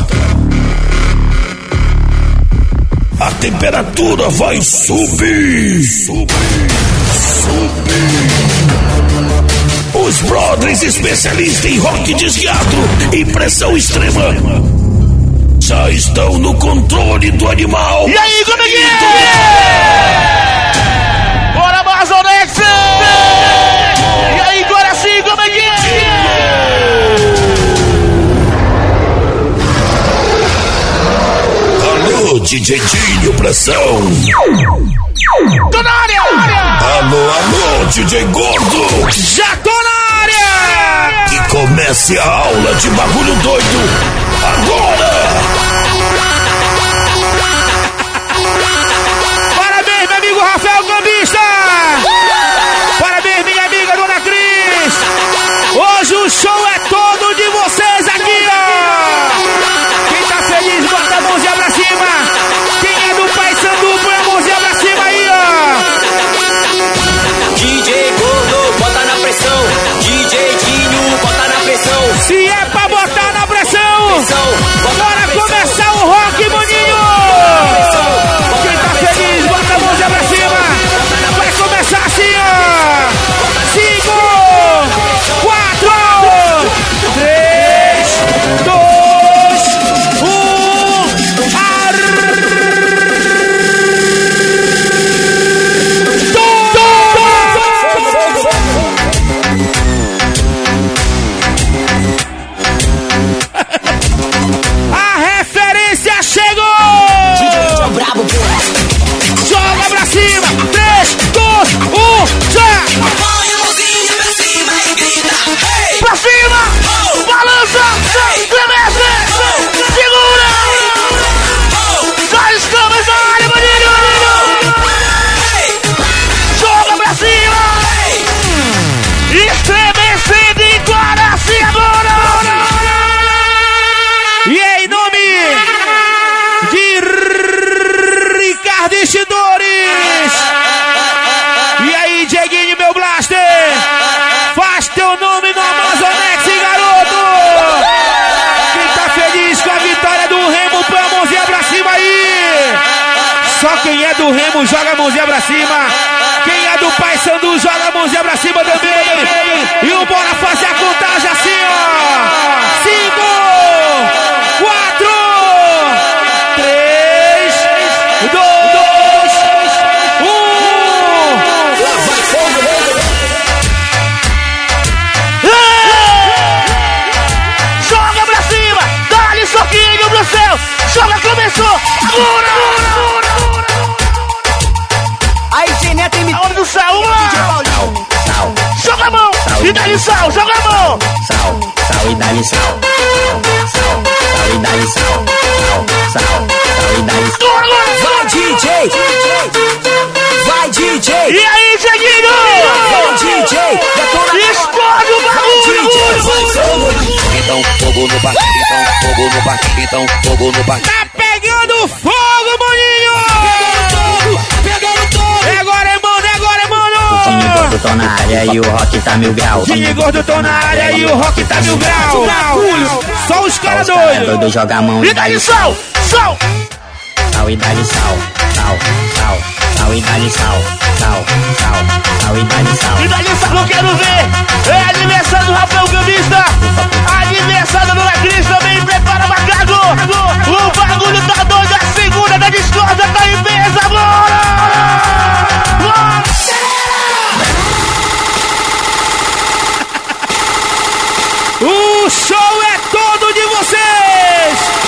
A temperatura vai subir. Subir. Subir. Os brothers especialistas em rock desviado e pressão extrema já estão no controle do animal. E aí, como é que é? Bora, Mazonex! E aí, agora sim, como é que é? Alô, D J Dinho, pressão. Tô na área! Alô, alô, D J Gordo. Já tô na área! Que comece a aula de bagulho doido agora! Parabéns, meu amigo Rafael Gambista! Parabéns, minha amiga Dona Cris! Hoje o show é todo de vocês aqui, ó! Quem tá feliz, bota a mãozinha pra cima! Quem é do Pai Sandu, põe a mãozinha pra cima aí, ó! D J Gordo, bota na pressão. D J Dinho, bota na pressão. Se é pra botar na pressão, bora começar o rock, maninho! Quem tá feliz, bota a mãozinha pra cima! Vai começar é do Remo, joga a mãozinha pra cima. Quem é do Paysandu, joga a mãozinha pra cima também. E o bora fazer a contagem assim, ó. Cinco, quatro, três, dois, um. Joga pra cima, dá-lhe soquinho pro céu. Joga, começou. Agora, agora, agora. Aí, Gênia, tem me... A hora do sal, vamos lá. Sal, joga a mão. E dá-lhe sal, joga a mão. sal, sal e dá-lhe sal. Sal, sal e dá-lhe sal. Sal, sal, sal e dá-lhe sal. Vai, D J. Vai, D J. E aí, Dieguinho? Vai, D J. Explode o bagulho. Então fogo no parque, então fogo no parque, então fogo no parque. Tá pegando fogo, maninho! Pegando todo. Agora é mano, agora é mano! Dinho Gordo tô na área e o rock tá mil grau. Dinho Gordo tô na área e o rock tá mil grau. Só os caras doidos. Doido joga a mão E dá-lhe sal, sal. Sal e dá-lhe sal. Sal, sal, sal e dá-lhe sal. Sal, sal, sal e dá-lhe sal. E dá-lhe sal, eu quero ver. É aniversário do Rafael Gambista. Aniversário do Cris também. Prepara macaco. O bagulho tá doido. A segunda da discórdia tá em mesa. Bora! Bora! O show é todo de vocês!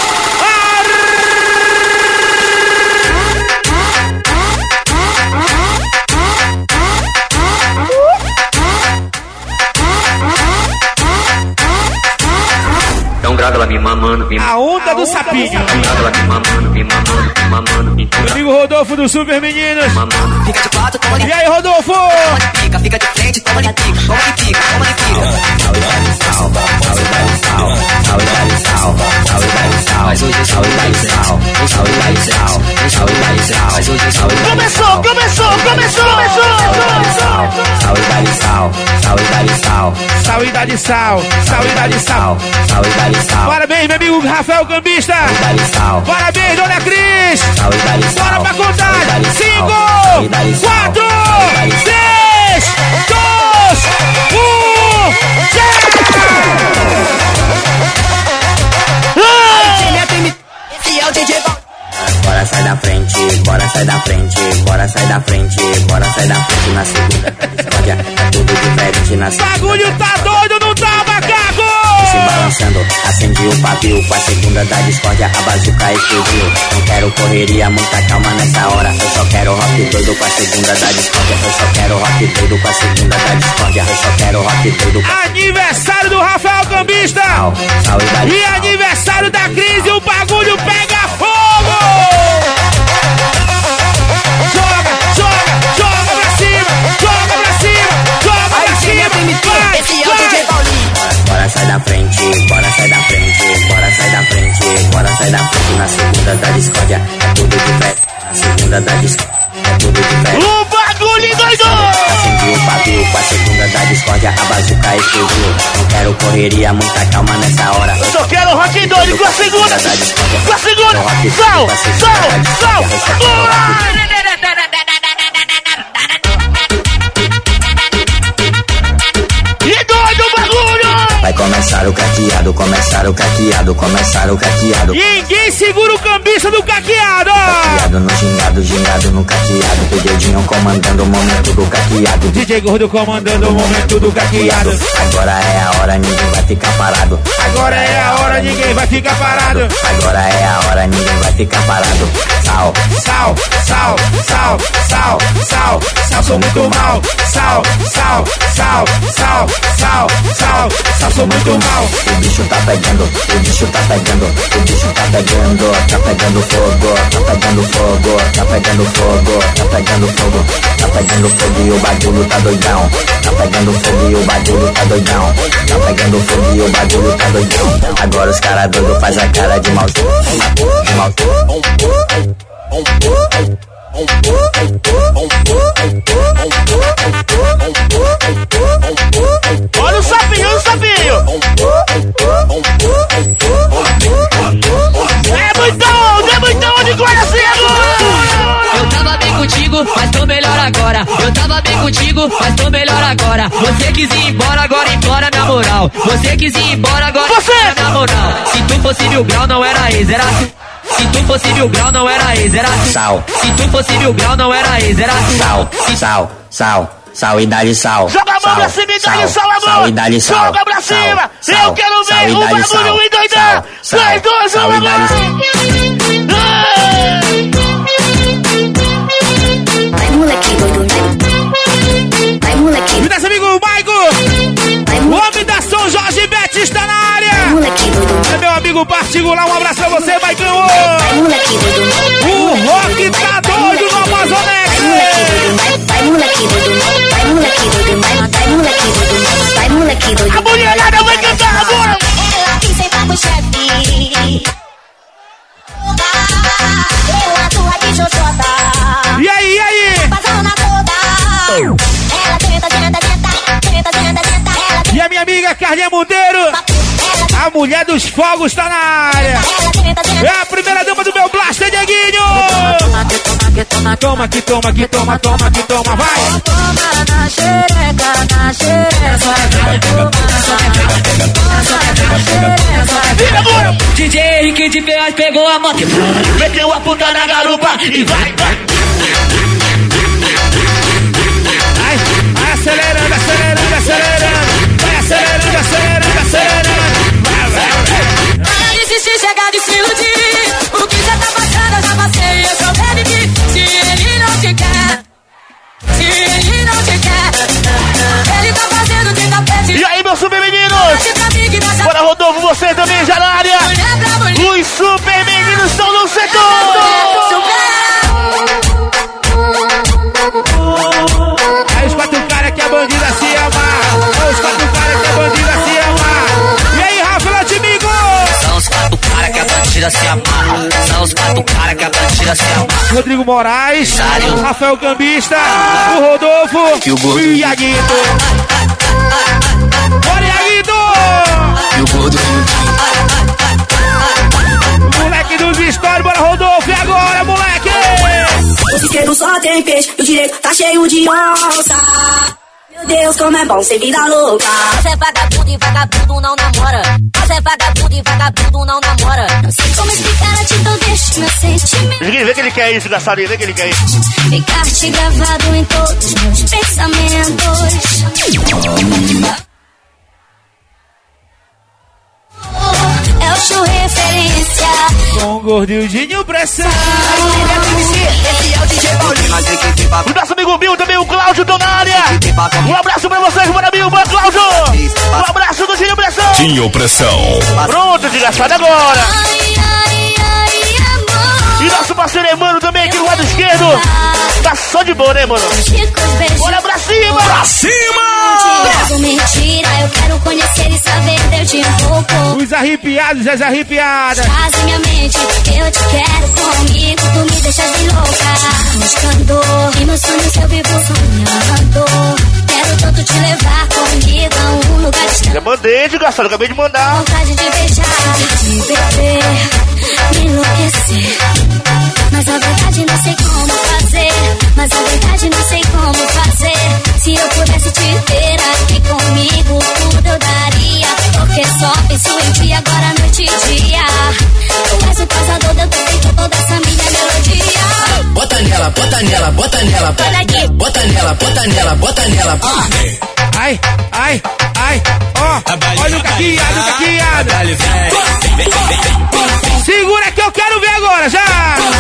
Então grava ela me mamando, me A onda do sapinho. Então grava ela me mamando, me mamando, me mamando. Meu amigo Rodolfo do Super Meninos. Fica de quatro, toma de E aí, Rodolfo? toma de pica. Fica de frente, toma de pica. Toma de pica, toma de pica. Sal e dá-lhe sal. Sal e dá-lhe sal. Sal e dá-lhe sal. Sal e dá-lhe sal. Mas hoje Sal e dá-lhe sal. Sal e dá-lhe sal. Sal e dá-lhe sal. Mas hoje Sal e dá-lhe Começou, sal. começou, começou, começou. Sal e dá-lhe sal. Sal e dá-lhe sal. Sal e dá-lhe sal. Sal e dá-lhe sal. Sal e dá-lhe sal. Parabéns, meu amigo Rafael Gambista. Dá-lhe sal. Parabéns, dona Cris. Sal e dá-lhe sal. Bora pra Sal e contagem. dá-lhe sal. Cinco, Sal e dá-lhe sal. quatro, Sal e dá-lhe sal. três, dois, um, Gênia, tem me... Esse é o D J Val. Bora sai da frente, bora sai da frente, bora sai da frente, bora sai da frente na segunda da discórdia. É tudo diferente na segunda. bagulho tá doido, não tá, macaco? Se balançando, acendi o pavio com a segunda da discórdia, a bazuca explodiu. Não quero correria, muita calma nessa hora. Eu só quero rock doido com a segunda da discórdia. Eu só quero rock doido com a segunda da discórdia. Eu só quero rock doido com a Aniversário do Rafael Gambista. sal, sal e dá-lhe E sal. aniversário da Cris e o bagulho pega fogo! Joga, joga, joga pra cima, joga pra cima, joga pra Aí, Gênia, tem me... cima, vai, Esse é o D J vai! Paulinho. Bora sai da frente, bora sai da frente, bora sai da frente, bora sai da frente na segunda da discórdia. É tudo diferente na segunda da discórdia. É tudo diferente. O bagulho doido. Acendi o pavio com a segunda da discórdia, a bazuca explodiu. Não quero correria, muita calma nessa hora. Eu só quero rock doido com a segunda. Com a segunda. Sal, sal, sal. Bora! E doido o bagulho! Vai começar o caqueado, começar o caqueado, começar o caqueado. Ninguém segura o cambista do caqueado! Caqueado no gingado, gingado no caqueado. O dedinho comandando o momento do caqueado. D J Gordo comandando o momento do caqueado. Agora é a hora, ninguém vai ficar parado. Agora é a hora, ninguém vai ficar parado. Agora é a hora, ninguém vai ficar parado. Sal, Sal, sal, sal, sal, sal, sal, sou muito mal. Sal, sal, sal, sal, sal, sal, sal, sou muito mal. o bicho tá pegando, o bicho tá pegando, o bicho tá pegando, tá pegando fogo, tá pegando fogo, tá pegando fogo, tá pegando fogo, tá pegando fogo e o bagulho tá doidão. Tá pegando fogo e o bagulho tá doidão. Tá pegando fogo e o bagulho tá doidão. Agora os caras doidos faz a cara de malzinho, de malzinho. Olha o sapinho, olha o sapinho. É muito onda, é muito onda de Guaraci agora. Eu tava amigo, mas tô melhor agora. Você quis ir embora, agora implora minha moral. Você quis ir embora, agora Você. implora minha moral. Se tu fosse mil grau, não era ex, era tu. Se tu fosse mil grau, não era ex, era tu. Sal. Se tu fosse mil grau, não era ex, era tu. Sal, sal, sal. Sal e dá-lhe sal. Joga a mão pra cima e dá-lhe sal, amor. Sal e dá-lhe sal. Joga pra cima. Sal, Eu quero sal, ver e o dá-lhe bagulho sal. endoidar. Sal, três, dois, sal, um, e dá-lhe sal. Vai, moleque doido, vai. Vai, moleque. E nosso amigo Maico, o homem da São Jorge Bet está na área. Vai, moleque doido. É meu amigo particular, um abraço pra você, Maicão. Vai, moleque doido. O rock tá doido no Amazonex. Vai, moleque doido. Vai, moleque doido. Vai, moleque doido. Vai, moleque doido. A mulherada vai cantar agora. Ela quis sentar com o chefe. Eu atua de xoxota. E aí, e aí? Passando na toda. Ela tenta, tenta, tenta. Tenta, tenta, tenta. Ela E a minha amiga Carlinha Monteiro, a mulher dos fogos, tá na área. É a primeira dama do meu Blaster, Dieguinho. Toma que toma, que toma, toma, que toma, vai. Toma na xereca, na xereca. Vira agora. D J Henrique de Peas pegou a moto. Meteu a puta na garupa e vai, vai. Vai, vai acelerando, acelerando, acelerando. Vai acelerando, acelerando, acelerando. Vai, vai, vai. Para de insistir, chegar de se iludir. O que já tá passando, eu já passei. Eu sou dele que se ele não te quer, se ele não te quer, ele tá fazendo de tapete. E aí, meus super meninos? Bora, Rodolfo, você também já na área. Os super meninos estão no setor. Aí os quatro caras que a bandida se ama. Aí os quatro caras que a bandida se ama. E aí, Rafa Latimigo? São os quatro caras que a bandida se amarra. São os quatro caras que a bandida se amarra. Rodrigo Moraes, Sário. Rafael Cambista, o Rodolfo E o gordo. e o Iaguito. Bora, Iaguito! E o gordo Moleque dos stories, bora, Rodolfo, e agora, moleque? O isqueiro só tem peixe, o direito tá cheio de onça. Meu Deus, como é bom ser vida louca. Você é vagabundo e vagabundo não namora. Você é vagabundo e vagabundo não namora. Não sei como explicar a ti, então deixa meu sentimento Ninguém vê que ele quer isso, Gassarinho, vê que ele quer isso. ficar-te gravado em todos os meus pensamentos. É o show referência. Com o gordinho pressão. Esse é o D J Paulinho. O nosso amigo Bill também, o Cláudio, estão na área. Um abraço pra vocês, bora, Bill, bora, Cláudio. Um abraço do Dinho Pressão. Dinho Pressão. Pronto, desgraçado, agora. Ai, ai, ai, amor. E nosso parceiro Emano também, aqui do lado esquerdo. Tá só de boa, né, mano? Chicos, beijos. Bora pra cima. Pra cima! Mentiroso, mentira, eu quero conhecer e saber de um pouco. Os arrepiados e as arrepiadas. Faz em minha mente, eu te quero comigo, tu me deixas bem louca. Buscando, e meus sonhos eu vivo sonhando. Quero tanto te levar comigo a um lugar distante. Já mandei, desgraçado, acabei de mandar. Vontade de beijar, de beber, me enlouquecer. Mas a verdade não sei como fazer. Mas a verdade não sei como fazer. Se eu pudesse te ter aqui comigo, tudo eu daria. Porque só penso em ti agora, noite e dia. Tu és o causador de eu ter feito toda essa minha melodia. Bota nela, bota nela, bota nela. Olha aqui. Bota nela, bota nela, bota nela. Ai, ai, ai, ó. Olha o caqueado, o caqueado. Segura que eu quero ver agora, já.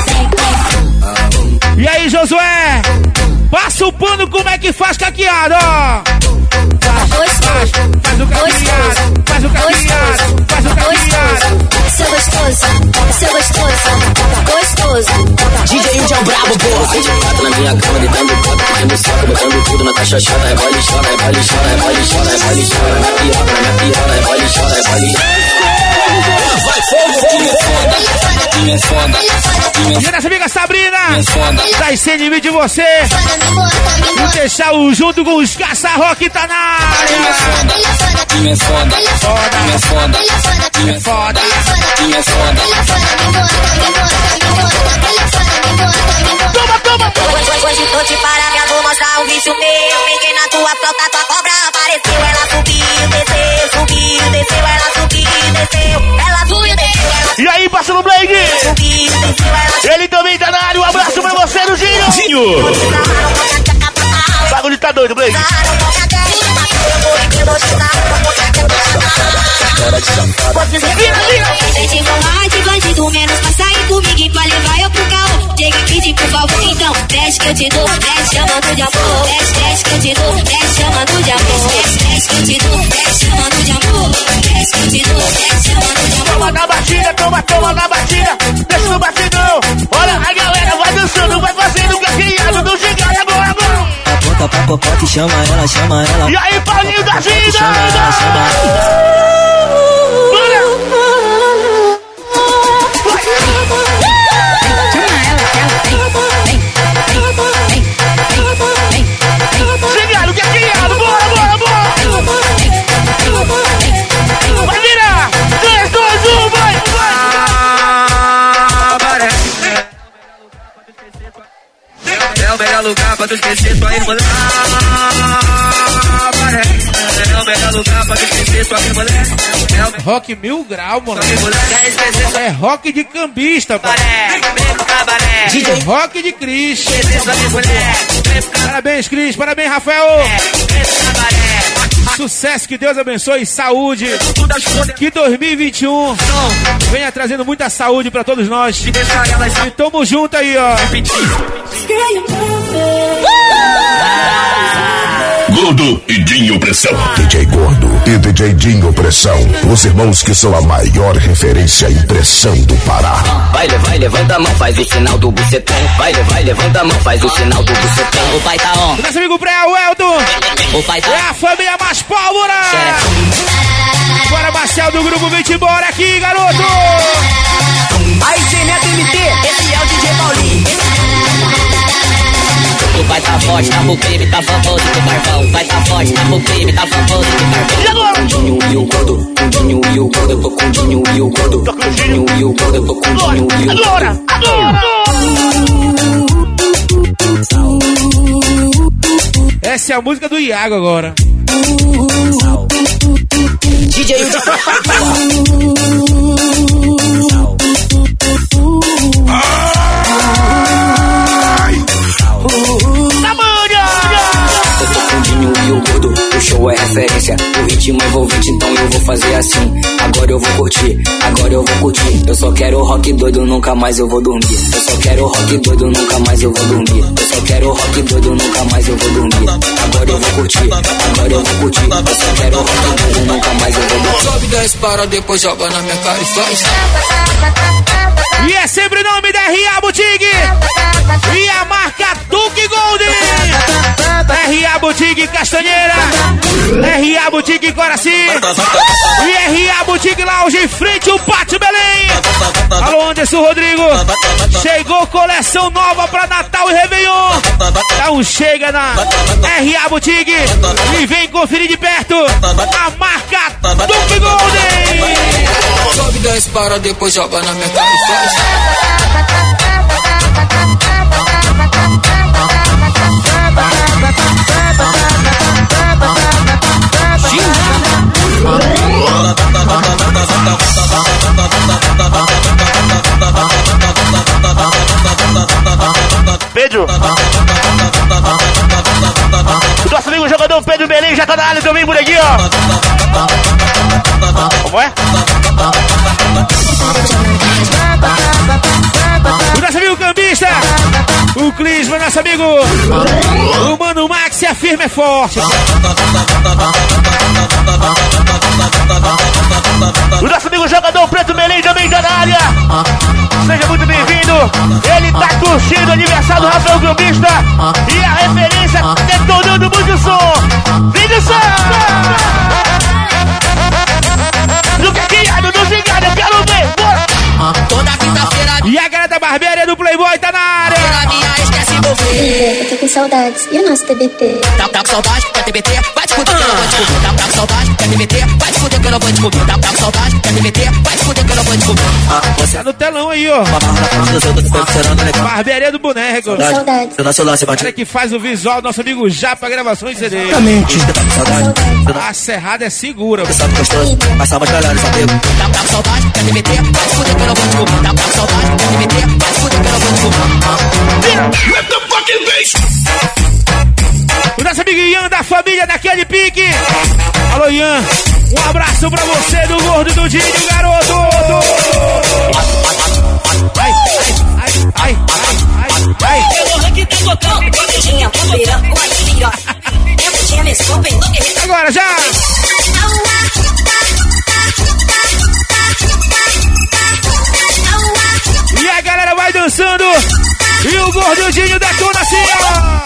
E aí, Josué? Passa o pano, como é que faz caqueado, ó. Faz, faz, faz o caqueado, faz o caqueado, faz o caqueado. Seu gostoso, seu gostoso, gostoso. D J Índio é o brabo, porra. vinte e quatro na minha cama, deitando copo, pedindo soco, botando tudo na caixoxota. É vale chora, é vale chora, é vale chora, é vale chora. Na piroca, na piroca, é vale chora, é vale chora. Vai fogo, time foda, time foda, time E a nossa amiga Sabrina, foda. das cem de mil de você. E deixar o junto com os caça-rock, tá na área. Time foda, time foda, time foda, time foda. Toma, toma! Hoje tô te parando, vou mostrar um vício meu. Peguei na tua flauta, tua cobra apareceu. Ela subiu, desceu, subiu, desceu. Ela subiu, desceu. Ela subiu, desceu. Ela E aí, parceiro Blade? subiu, desceu. Ela Ele também tá na área. Um abraço pra você, no Ginho. Ginho. O bagulho tá doido, Blade. Sente vontade, bandido, menos pra sair comigo e pra levar eu pro carro. Chega aqui de por favor, então desce que eu te dou, desce chamando de amor. Desce, desce que eu te dou, desce chamando de amor. Desce, desce que eu te dou, desce chamando de amor. Desce que eu te dou, desce chamando de amor. Toma na batida, toma, toma na batida. Desce no batidão. Olha, a galera vai dançando, vai fazendo gagueado do gigante. Agora, agora. Aponta pra cocote, chama ela, chama ela. E aí, Paulinho da vida? Chama ela, chama ela. Chegado, que é criado, bora, bora, bora! Vai virar! três, dois, um, vai! É o melhor lugar pra tu esquecer tua irmã. É o melhor lugar pra tu esquecer tua irmã. Rock mil grau, mano. É rock de cambista, pô. D J Rock de Cris. Parabéns, Cris. Parabéns, Rafael. Sucesso, que Deus abençoe. Saúde. Que dois mil e vinte e um venha trazendo muita saúde pra todos nós. E tamo junto aí, ó. Gordo e Dinho Pressão. D J Gordo e D J Dinho Pressão. Os irmãos que são a maior referência em pressão do Pará. Vai, vai, levanta a mão, faz o sinal do bucetão. Vai, vai, levanta a mão, faz o sinal do bucetão. O pai tá on. O nosso amigo Pré, o Elton. O pai tá É a família mais pólvora. Bora, Marcel do Grupo vinte, bora aqui, garoto. Aí, Geneto M T, esse é o D J Paulinho. O pai tá forte, tá pro crime, tá famoso do carvão. O pai tá forte, tá pro crime, tá famoso do carvão. E agora? Com o Dinho e o Gordo, com o Dinho e o Gordo, eu tô com o Dinho e o Gordo. Tô com o Dinho e o Gordo, eu tô com o Dinho e o Gordo. Agora, agora! Essa é a música do Iago agora. D J Na manha! Eu tô com o Dinho e o Gordo, o show é referência. O ritmo é envolvente, então eu vou fazer assim. Agora eu vou curtir, agora eu vou curtir. Eu só quero rock doido, nunca mais eu vou dormir. Eu só quero rock doido, nunca mais eu vou dormir. Eu só quero rock doido, nunca mais eu vou dormir. Agora eu vou curtir, agora eu vou curtir. Eu só quero rock doido, nunca mais eu vou dormir. Sobe, desce, para, depois joga na minha cara e faz. E é sempre o nome da R A Boutique. E a marca Duke Golden. R A Boutique Castanheira. R A Boutique Coraci. E R A Boutique Lounge em frente ao Pátio Belém. Alô, Anderson Rodrigo. Chegou coleção nova pra Natal e Réveillon. Então chega na R A Boutique e vem conferir de perto a marca Duke Golden. Sobe, desce, para, depois joga na minha cara e faz. Pedro. O nosso amigo jogador Pedro Belém já tá na área também por aqui, ó. Como é? O nosso amigo cambista, o Clisma, nosso amigo, o Mano Max, é firme, é forte. O nosso amigo jogador Preto Belém também tá na área. Seja muito bem-vindo. Ele tá curtindo o aniversário do Rafael Cambista. E a referência detonando muito som. Vem do som! No caqueado, no gigante, eu quero ver. Bora! Toda quinta-feira. E a galera da barbearia do Playboy tá na área. Minha esquece envolver. Eu tô com saudades. E o nosso T B T? Tá, tá com saudade, quer T B T? Vai te fuder que eu não vou te comer. Tá, tá com saudade, quer T B T? Vai te fuder que eu não vou te comer. Tá, tá com saudade, quer T B T? Vai te fuder que eu não vou te comer. Ah, você tá no telão aí, ó. Barbearia do Boneco. Saudades. Eu nosso lance, Olha que faz o visual, nosso amigo Japa, gravação em C D. Exatamente. A serrada é segura. Sabe gostoso, mas salva as melhores, amigo. Tá, tá com saudade, quer T B T? Vai te fuder que eu não vou te comer. Tá, tá com saudade, quer T B T? Vai te fuder que eu não vou te comer. Let the fucking bass. O nosso amigo Ian da família daquele pique. Alô, Ian. Um abraço pra você do Gordo do Dinho, garoto. Ai, ai, ai, ai, ai, ai. Agora já. E a galera vai dançando. E o Gordinho detona assim, ó.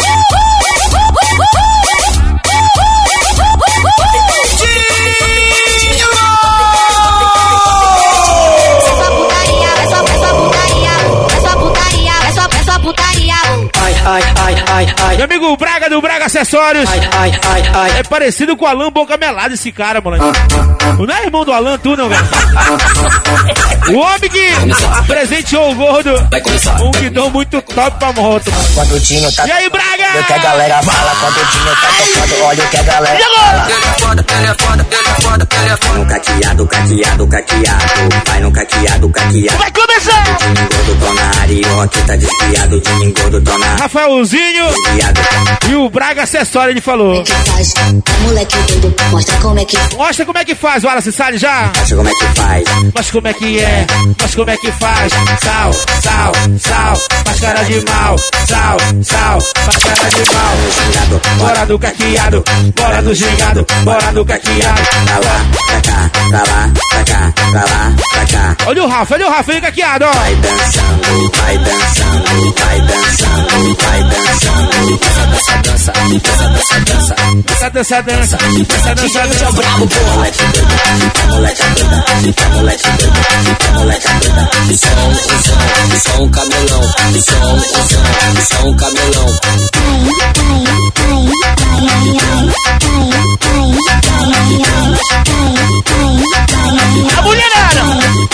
Ai, ai, ai, ai. Meu amigo Braga do Braga Acessórios. Ai, ai, ai, ai. É parecido com o Alan Boca Melada esse cara, moleque. Não é irmão do Alan, tu não, velho. O homem que presenteou o Gordo. Um guidão muito top pra moto. Quando o Dinho tá e aí, Braga? o que a galera fala. Quando o Dinho tá tocando, olha o que a galera e agora? fala. Ele é foda, ele é foda, ele é foda, ele é foda. No caqueado, caqueado, caqueado. Vai no caqueado, caqueado. Vai começar! O Dinho Gordo tô na área e o Rock tá desviado. O Dinho Gordo tô na área. Rafaelzinho e o Braga Acessório, ele falou. Como é que faz? Moleque doido, mostra como é que faz. Mostra como é que faz, Wallace, sabe já? Mostra como é que faz. Mostra como é que é, mostra como é que faz. Sal, sal, sal, faz cara de mal. Sal, sal, faz cara de mal. Bora do caqueado, bora do gingado, bora do caqueado. Pra lá, pra cá, pra lá, pra cá, pra lá, pra cá. Olha o Rafa, olha o Rafa, olha o caqueado, ó. Vai dançando, vai dançando, vai dançando, vai dançando. Dança, dança, dança, dança, dança. Dança, dança, dança, dança, dança, dança. Bravo, porra. Moleque doida, moleque doida, moleque doida, moleque doida. Som, som, som, camelão. Som, som, som, camelão. A mulherada!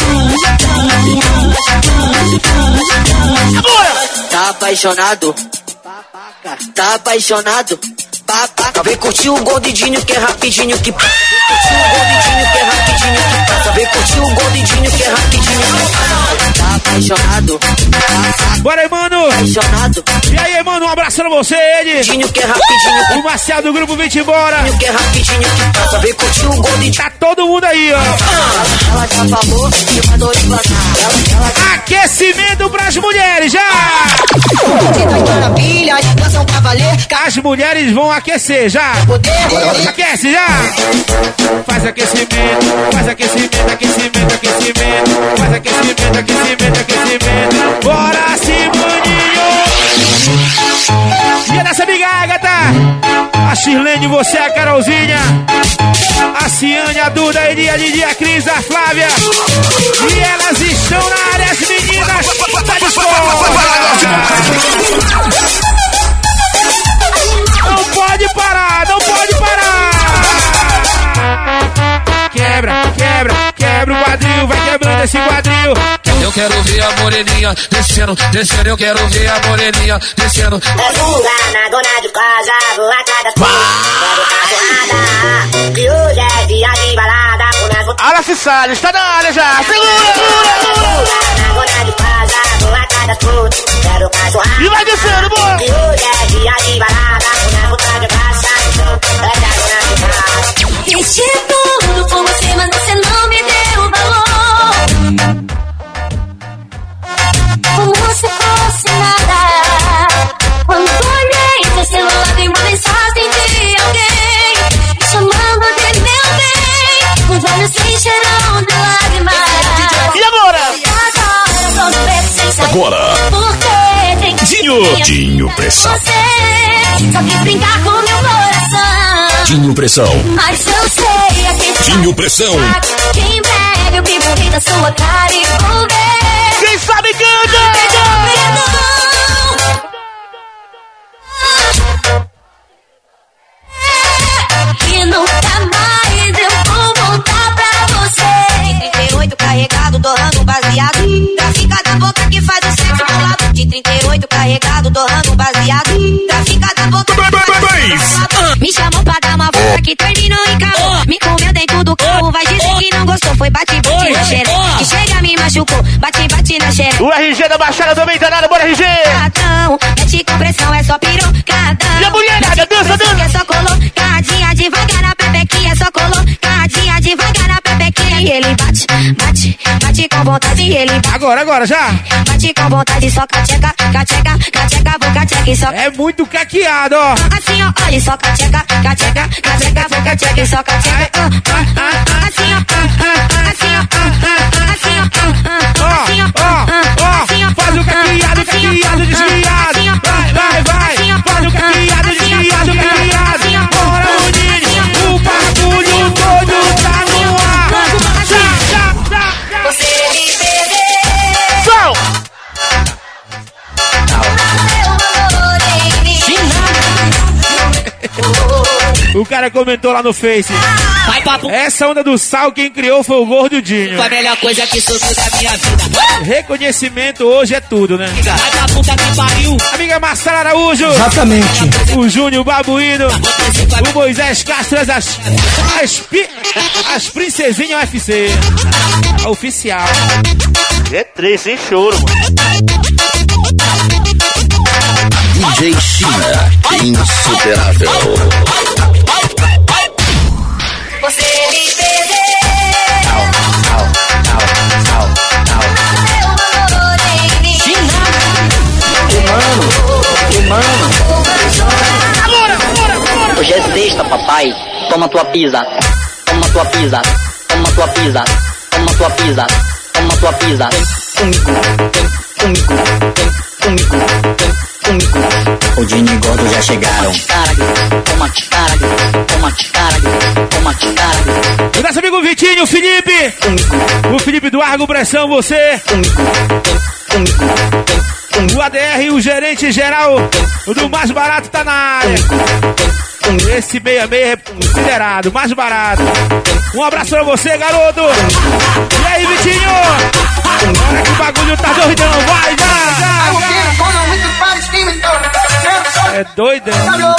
Agora! Tá apaixonado? Tá apaixonado? Papaca. Vem curtir o Gordinho que é rapidinho que passa. Vem curtir o Gordinho que é rapidinho que passa. Vem curtir o Gordinho que é rapidinho que passa. Tá apaixonado? Bora aí, mano! Apaixonado? E aí, mano, um abraço pra você, ele! Gordinho que é rapidinho. O Marcel do grupo vinte embora! Que é rapidinho que passa. Vem curtir o Gordinho. Tá todo mundo aí, ó! Ela já falou que vai dois pra cá. Aquecimento pras mulheres, já! As mulheres vão aquecer, já! Aquece, já! Faz aquecimento, faz aquecimento, aquecimento, aquecimento. Faz aquecimento, aquecimento, aquecimento. Bora, Simoninho! E a nossa amiga Agatha! A Shirlene, você, a Carolzinha! A Ciane, a Duda, a Elia, a Lidia, a Cris, a Flávia! E elas estão na área, as meninas! Tá de Não pode parar, não pode parar! Quebra, quebra, quebra o quadril, vai quebrando esse quadril. Eu quero ver a moreninha descendo, descendo, eu quero ver a moreninha descendo. É fuga na dona de casa, vou atrás das coisas, que hoje é dia de balada. Wallace Salles, tá na área já, segura! Fuga na dona de casa, vou atrás das coisas, quero cachorrada. E vai descendo, boa! Que hoje é dia de balada, na vontade de graça, é da dona de casa. Fiz de tudo por você, mas você não me deu valor. Como se fosse nada. Quando olhei seu celular, vi uma mensagem de alguém me chamando de meu bem. Os olhos se encheram de lágrimas. E agora? Agora todo preto sem sair. Agora. Porque tem que Dinho. Dinho Pressão. Você só quis brincar com meu coração. Dinho Pressão. Mas eu sei a quem Dinho Pressão. Quem pega o que bonito da sua cara e vou ver. Quem sabe canta! que terminou em calor. Me comeu dentro do carro, vai dizer que não gostou. Foi bate, bate na xereca, que chega me machucou. Bate, bate na xereca. O R G da Baixada também tá nada, bora R G! Catão, mete com pressão, é só pirocadão. E a mulherada, dança, dança! É só colocadinha devagar na pepequinha, é só colocadinha devagar na pepequinha. E ele bate, bate, bate com vontade e ele bate. Agora, agora, já! Bate com vontade, só cacheca, cacheca, cacheca, vou cacheca e só... É muito caqueado, ó! Assim, ó, olha, só cacheca, cacheca, cacheca, vou cacheca e só cacheca. Assim, ó, assim, ó, assim, ó, assim, ó, assim, ó, faz o caqueado, caqueado, desviado! Vai, vai, vai! Faz o caqueado, desviado, caqueado! Bora, Juninho! O bagulho todo tá no ar! Já, já, já! Você me perdeu! Som! O cara comentou lá no Face. Vai, papo. Essa onda do sal, quem criou foi o Gordo Dinho. Foi a melhor coisa que surgiu da minha vida. Reconhecimento hoje é tudo, né? Vai pra puta que pariu. Amiga Marcela Araújo. Exatamente. O Júnior Babuíno. O Moisés Castro. As, as, pi- as princesinhas U F C. A oficial. É três, sem choro, mano. D J China, insuperável. Você me perdeu. Hoje é sexta, papai. Toma tua pizza. Toma tua pizza. Toma tua pizza. Toma tua pizza. Toma tua pizza. Vem comigo. Vem comigo. Vem comigo. O Dini e Gordo já chegaram. Toma caralho. Toma caralho. Toma caralho. O nosso amigo Vitinho, o Felipe. O Felipe do Argo Pressão, você. O A D R, o gerente geral, o do mais barato tá na área. Esse seis seis é considerado mais barato. Um abraço pra você, garoto. E aí, Vitinho? Olha que o bagulho tá doidão. Vai, vai, vai. É doido,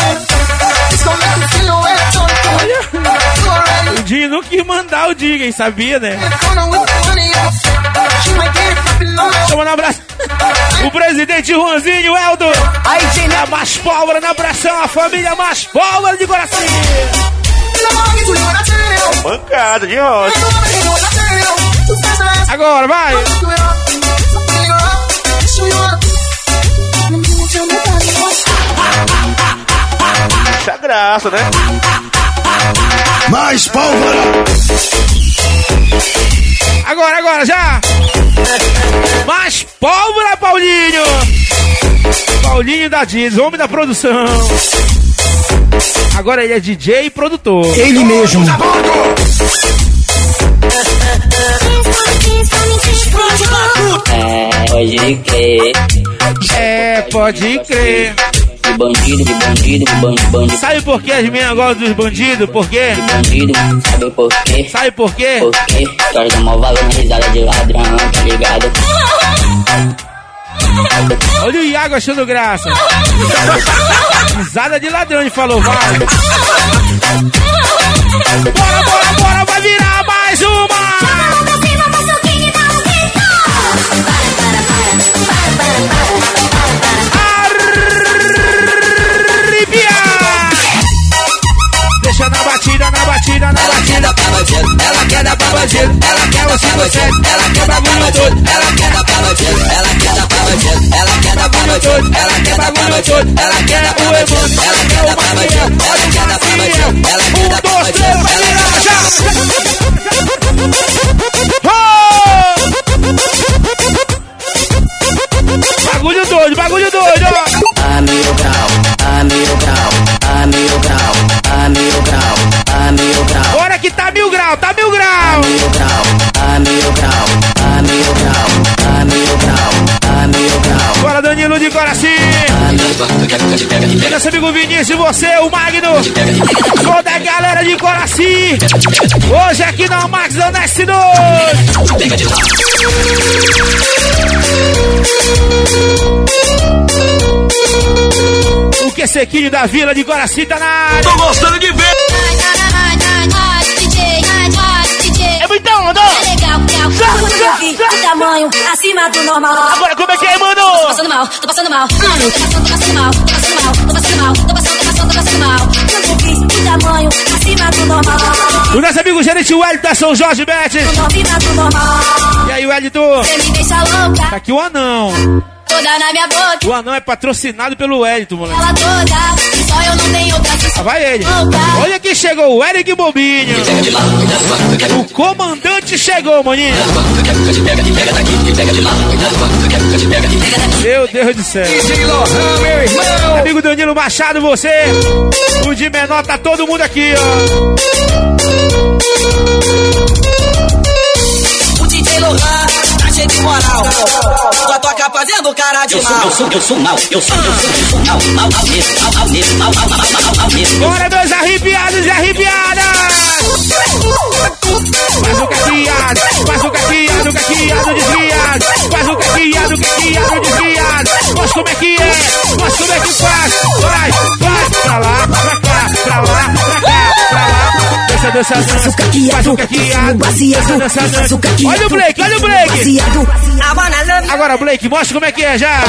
Olha. O Dinho não quis mandar o Diga, sabia, né? Chama um abraço. O presidente Juanzinho, Eldo. Aí tem a mais pólvora na pressão, a família mais pólvora de coração. Bancada de rocha. Agora, vai. Deixa a graça, né? Mais pólvora. Agora, agora, já. Mais pólvora, Paulinho. Paulinho da Diz, homem da produção. Agora ele é D J e produtor. Ele mesmo. É, pode crer. É, pode crer. De bandido, de bandido, de bandido, bandido. Sabe por que as meninas gostam dos bandidos? Por quê? De bandido, sabe por quê? Sabe por quê? Por quê? História do mal valor, risada de ladrão, tá ligado? Olha o Iago achando graça. Risada de ladrão, ele falou, vai. Bora, bora, bora, vai virar mais uma. Deixa na batida, na batida, na batida. Ela quer dar pra bandido, ela quer o cinco por cento, ela quer bagulho todo, ela quer dar pra bandido, ela quer dar pra bandido, ela quer dar pra bandido, ela quer dar bagulho todo, ela quer dar pra bandido, ela quer dar pra bandido, ela quer dar pra bandido, ela quer dar pra bandido, bagulho doido, bagulho doido, ó. A mil grau, a mil grau, a mil grau, a mil grau, a mil grau. Bora que tá mil grau, tá mil grau. A mil grau, a mil grau, a mil grau, a mil grau, a mil grau. Bora, Danilo de Coraci. Nosso amigo Vinícius, você, o Magno. Toda a galera de Coraci. Hoje aqui na Max da S dois. pega de lá. O que sequinho da Vila de Guaraci tá na área. Tô gostando de ver. tamanho acima do normal. Agora como é que é, mano? Tô passando mal, tô passando mal. Mano, tô passando, tô passando mal, tô passando mal, tô passando mal, tô passando, tô passando, tô passando mal. Quando vi o tamanho acima do normal. O nosso amigo gerente Wellington São Jorge Bete. Acima do normal. E aí, Wellington? Você me deixa louca. Tá aqui o anão. Toda na minha boca. O anão é patrocinado pelo Wellington, moleque. Ela toda, só eu não tenho outra. Ah, vai ele. Olha que chegou o Eric Bobinho. O comandante chegou, maninho. Meu Deus do céu. Amigo Danilo Machado, você. O de menor, tá todo mundo aqui, ó. O D J Lohan tá cheio de moral. Só toca fazendo cara de mal. Eu sou, eu sou mal, eu sou, eu sou, eu sou mal, mal, mal mesmo, mal, mal mesmo, mal, mal, mal, mal, mal mesmo. Bora, meus arrepiados e arrepiadas! Faz o caqueado, faz o caqueado, caqueado desviado. Faz o caqueado, caqueado desviado. Mostra como é que é, mostra como é que faz. Vai, vai, pra lá, pra cá, pra lá, pra cá, pra lá. Dança, dança, dança, faz o caqueado, dança, dança, dança. Olha o Blake, olha o Blake. Agora, Blake, mostra como é que é já.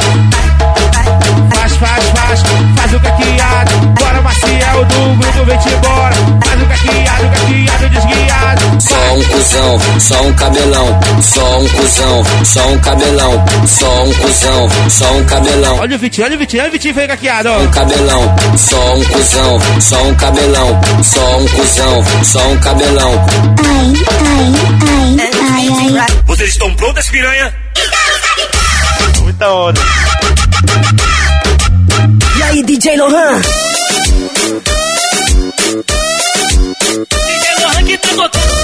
Faz, faz, faz, faz o caqueado. Bora, Maciel do grupo, vem-te embora. Faz o caqueado, caqueado desguiado. Só um cuzão, só um cabelão. Só um cuzão, só um cabelão. Só um cuzão, só um cabelão. Olha o Vitinho, olha o Vitinho, olha o Vitinho veio caqueado, ó. Um cabelão, só um cuzão, só um cabelão. Só um cuzão, só um cabelão. Ai, ai, ai, ai, ai. Vocês estão prontas, piranha? Muita onda. E aí, D J Lohan? D J Lohan que tá tocando.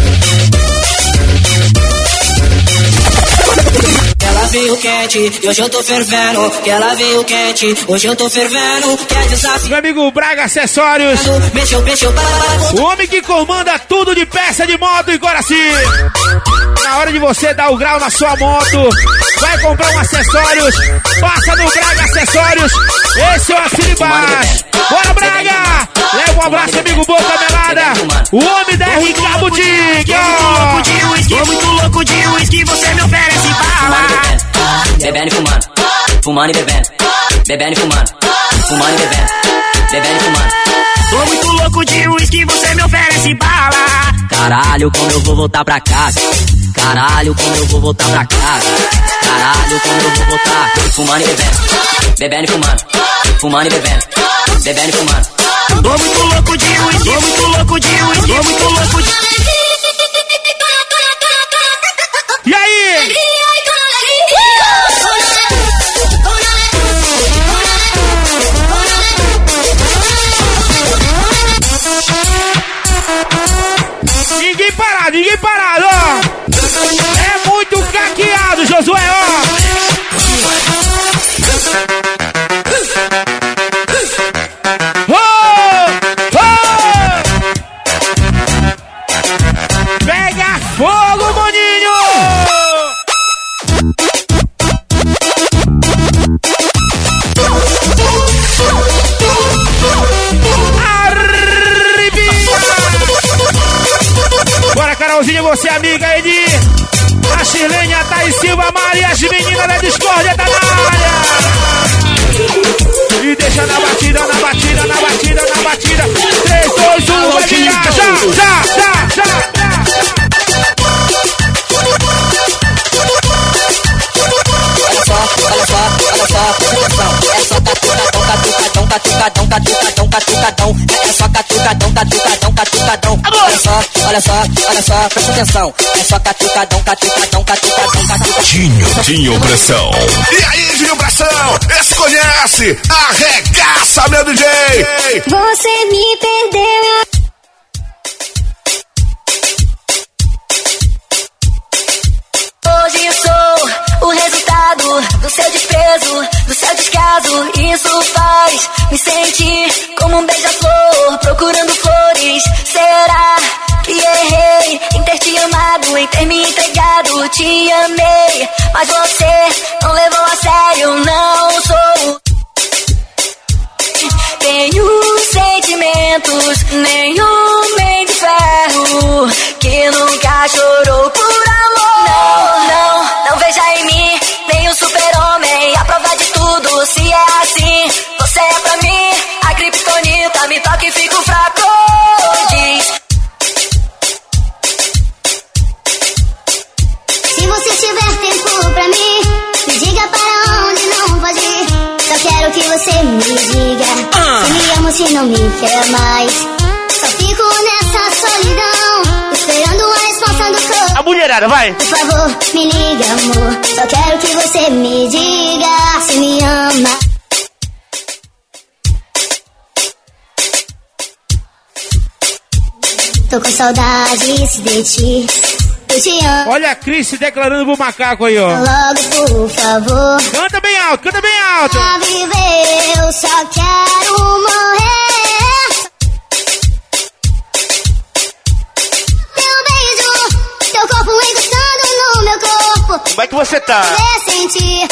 Ela veio quente, e hoje eu tô fervendo. Que ela veio quente, hoje eu tô fervendo. Quer desafio? Meu amigo Braga Acessórios. Mexeu, mexeu, para. O homem que comanda tudo de peça de moto em Coraci. Na hora de você dar o grau na sua moto, vai comprar um acessórios, passa no Braga Acessórios. Esse é o Assine Baixo. Bora, Braga! Leva um abraço, amigo Boca Melada. O homem da R K Boutique. Tô muito louco de uísque, você me oferece bala. Bebendo e fumando, fumando e bebendo. Bebendo e fumando, fumando e bebendo. Bebendo e fumando. Tô muito louco de uísque, você me oferece bala. Caralho, como eu vou voltar pra casa. Caralho, como eu vou voltar pra casa. Caralho, como eu vou voltar. Fumando e bebendo. Bebendo e fumando, fumando e bebendo. Bebendo e fumando. Tô muito louco de uísque, tô muito louco de uísque, tô muito louco de... E aí? Ninguém parado, ninguém parado, ó. É muito caqueado, Josué, ó. Oh! Oh! Pega fogo, maninho! Bora, Carolzinha, você amiga, Edi. A Chilene, a Thaís Silva, a Maria, as meninas da discórdia tá na área. E deixa na batida, na batida, na batida, na batida. três, dois, um, vai virar. Já, já, já, já. Olha só, olha só, olha só, atenção. É só catucadão, catucadão, catucadão, catucadão, catucadão. É só catucadão, catucadão, catucadão. Olha só, olha só, olha só, presta atenção. É só catucadão, catucadão, catucadão, catucadão. Dinho, Dinho Pressão. E aí, Dinho Pressão? Esse conhece? Arregaça, meu D J! Você me perdeu. Hoje sou o resultado do seu desprezo, do seu descaso. Isso faz me sentir como um beija-flor procurando flores. Será que errei em ter te amado, em ter me entregado? Te amei, mas você não levou a sério. Não sou. Tenho sentimentos, nenhum meio de ferro que nunca chorou por amor. Não, não, mulherada, vai. Por favor, me liga, amor. Só quero que você me diga se me ama. Tô com saudades de ti. Eu te amo. Olha a Cris se declarando pro macaco aí, ó. Logo, por favor. Canta bem alto, canta bem alto. Pra viver, eu só quero morrer. Teu beijo, teu corpo encostando no meu corpo. Como é que você tá? Poder sentir.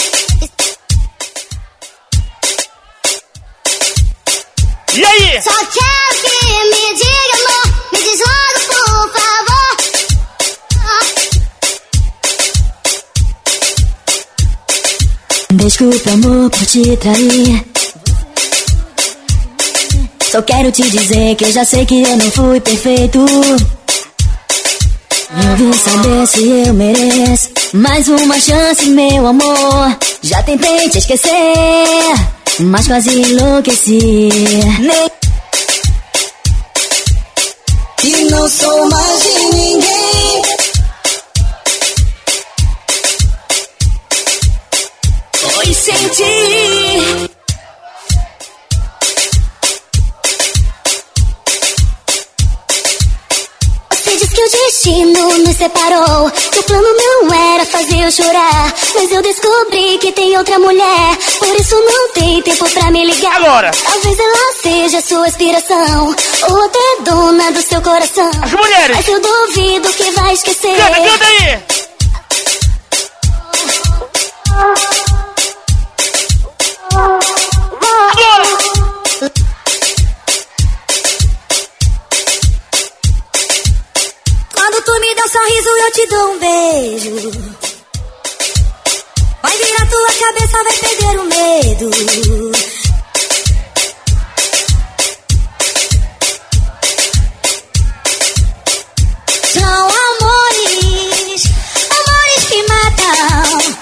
E aí? Só quero que me diga, amor. Me diz logo, por favor. Desculpa, amor, por te trair. Só quero te dizer que eu já sei que eu não fui perfeito. Eu vim saber se eu mereço mais uma chance, meu amor. Já tentei te esquecer, mas quase enlouqueci. E não sou mais de ninguém. Foi sentir. Você diz que o destino nos separou. Que o plano não era fazer eu chorar, mas eu descobri que tem outra mulher. Por isso não tem tempo pra me ligar. Agora. Talvez ela seja sua inspiração, ou até dona do seu coração. As mulheres. Mas eu duvido que vai esquecer. Canta, canta aí. Quando tu me dá um sorriso, eu te dou um beijo. Vai virar tua cabeça, vai perder o medo. São amores, amores que matam.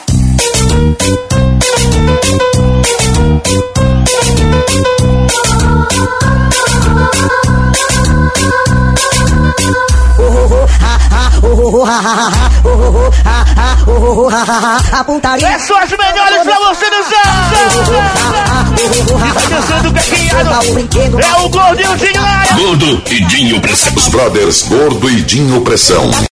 A putaria é só as melhores pra você dançar. E vai dançando caquinhado. É o Gordo e o Dinho. Gordo e Dinho Pressão. Os brothers Gordo e Dinho Pressão.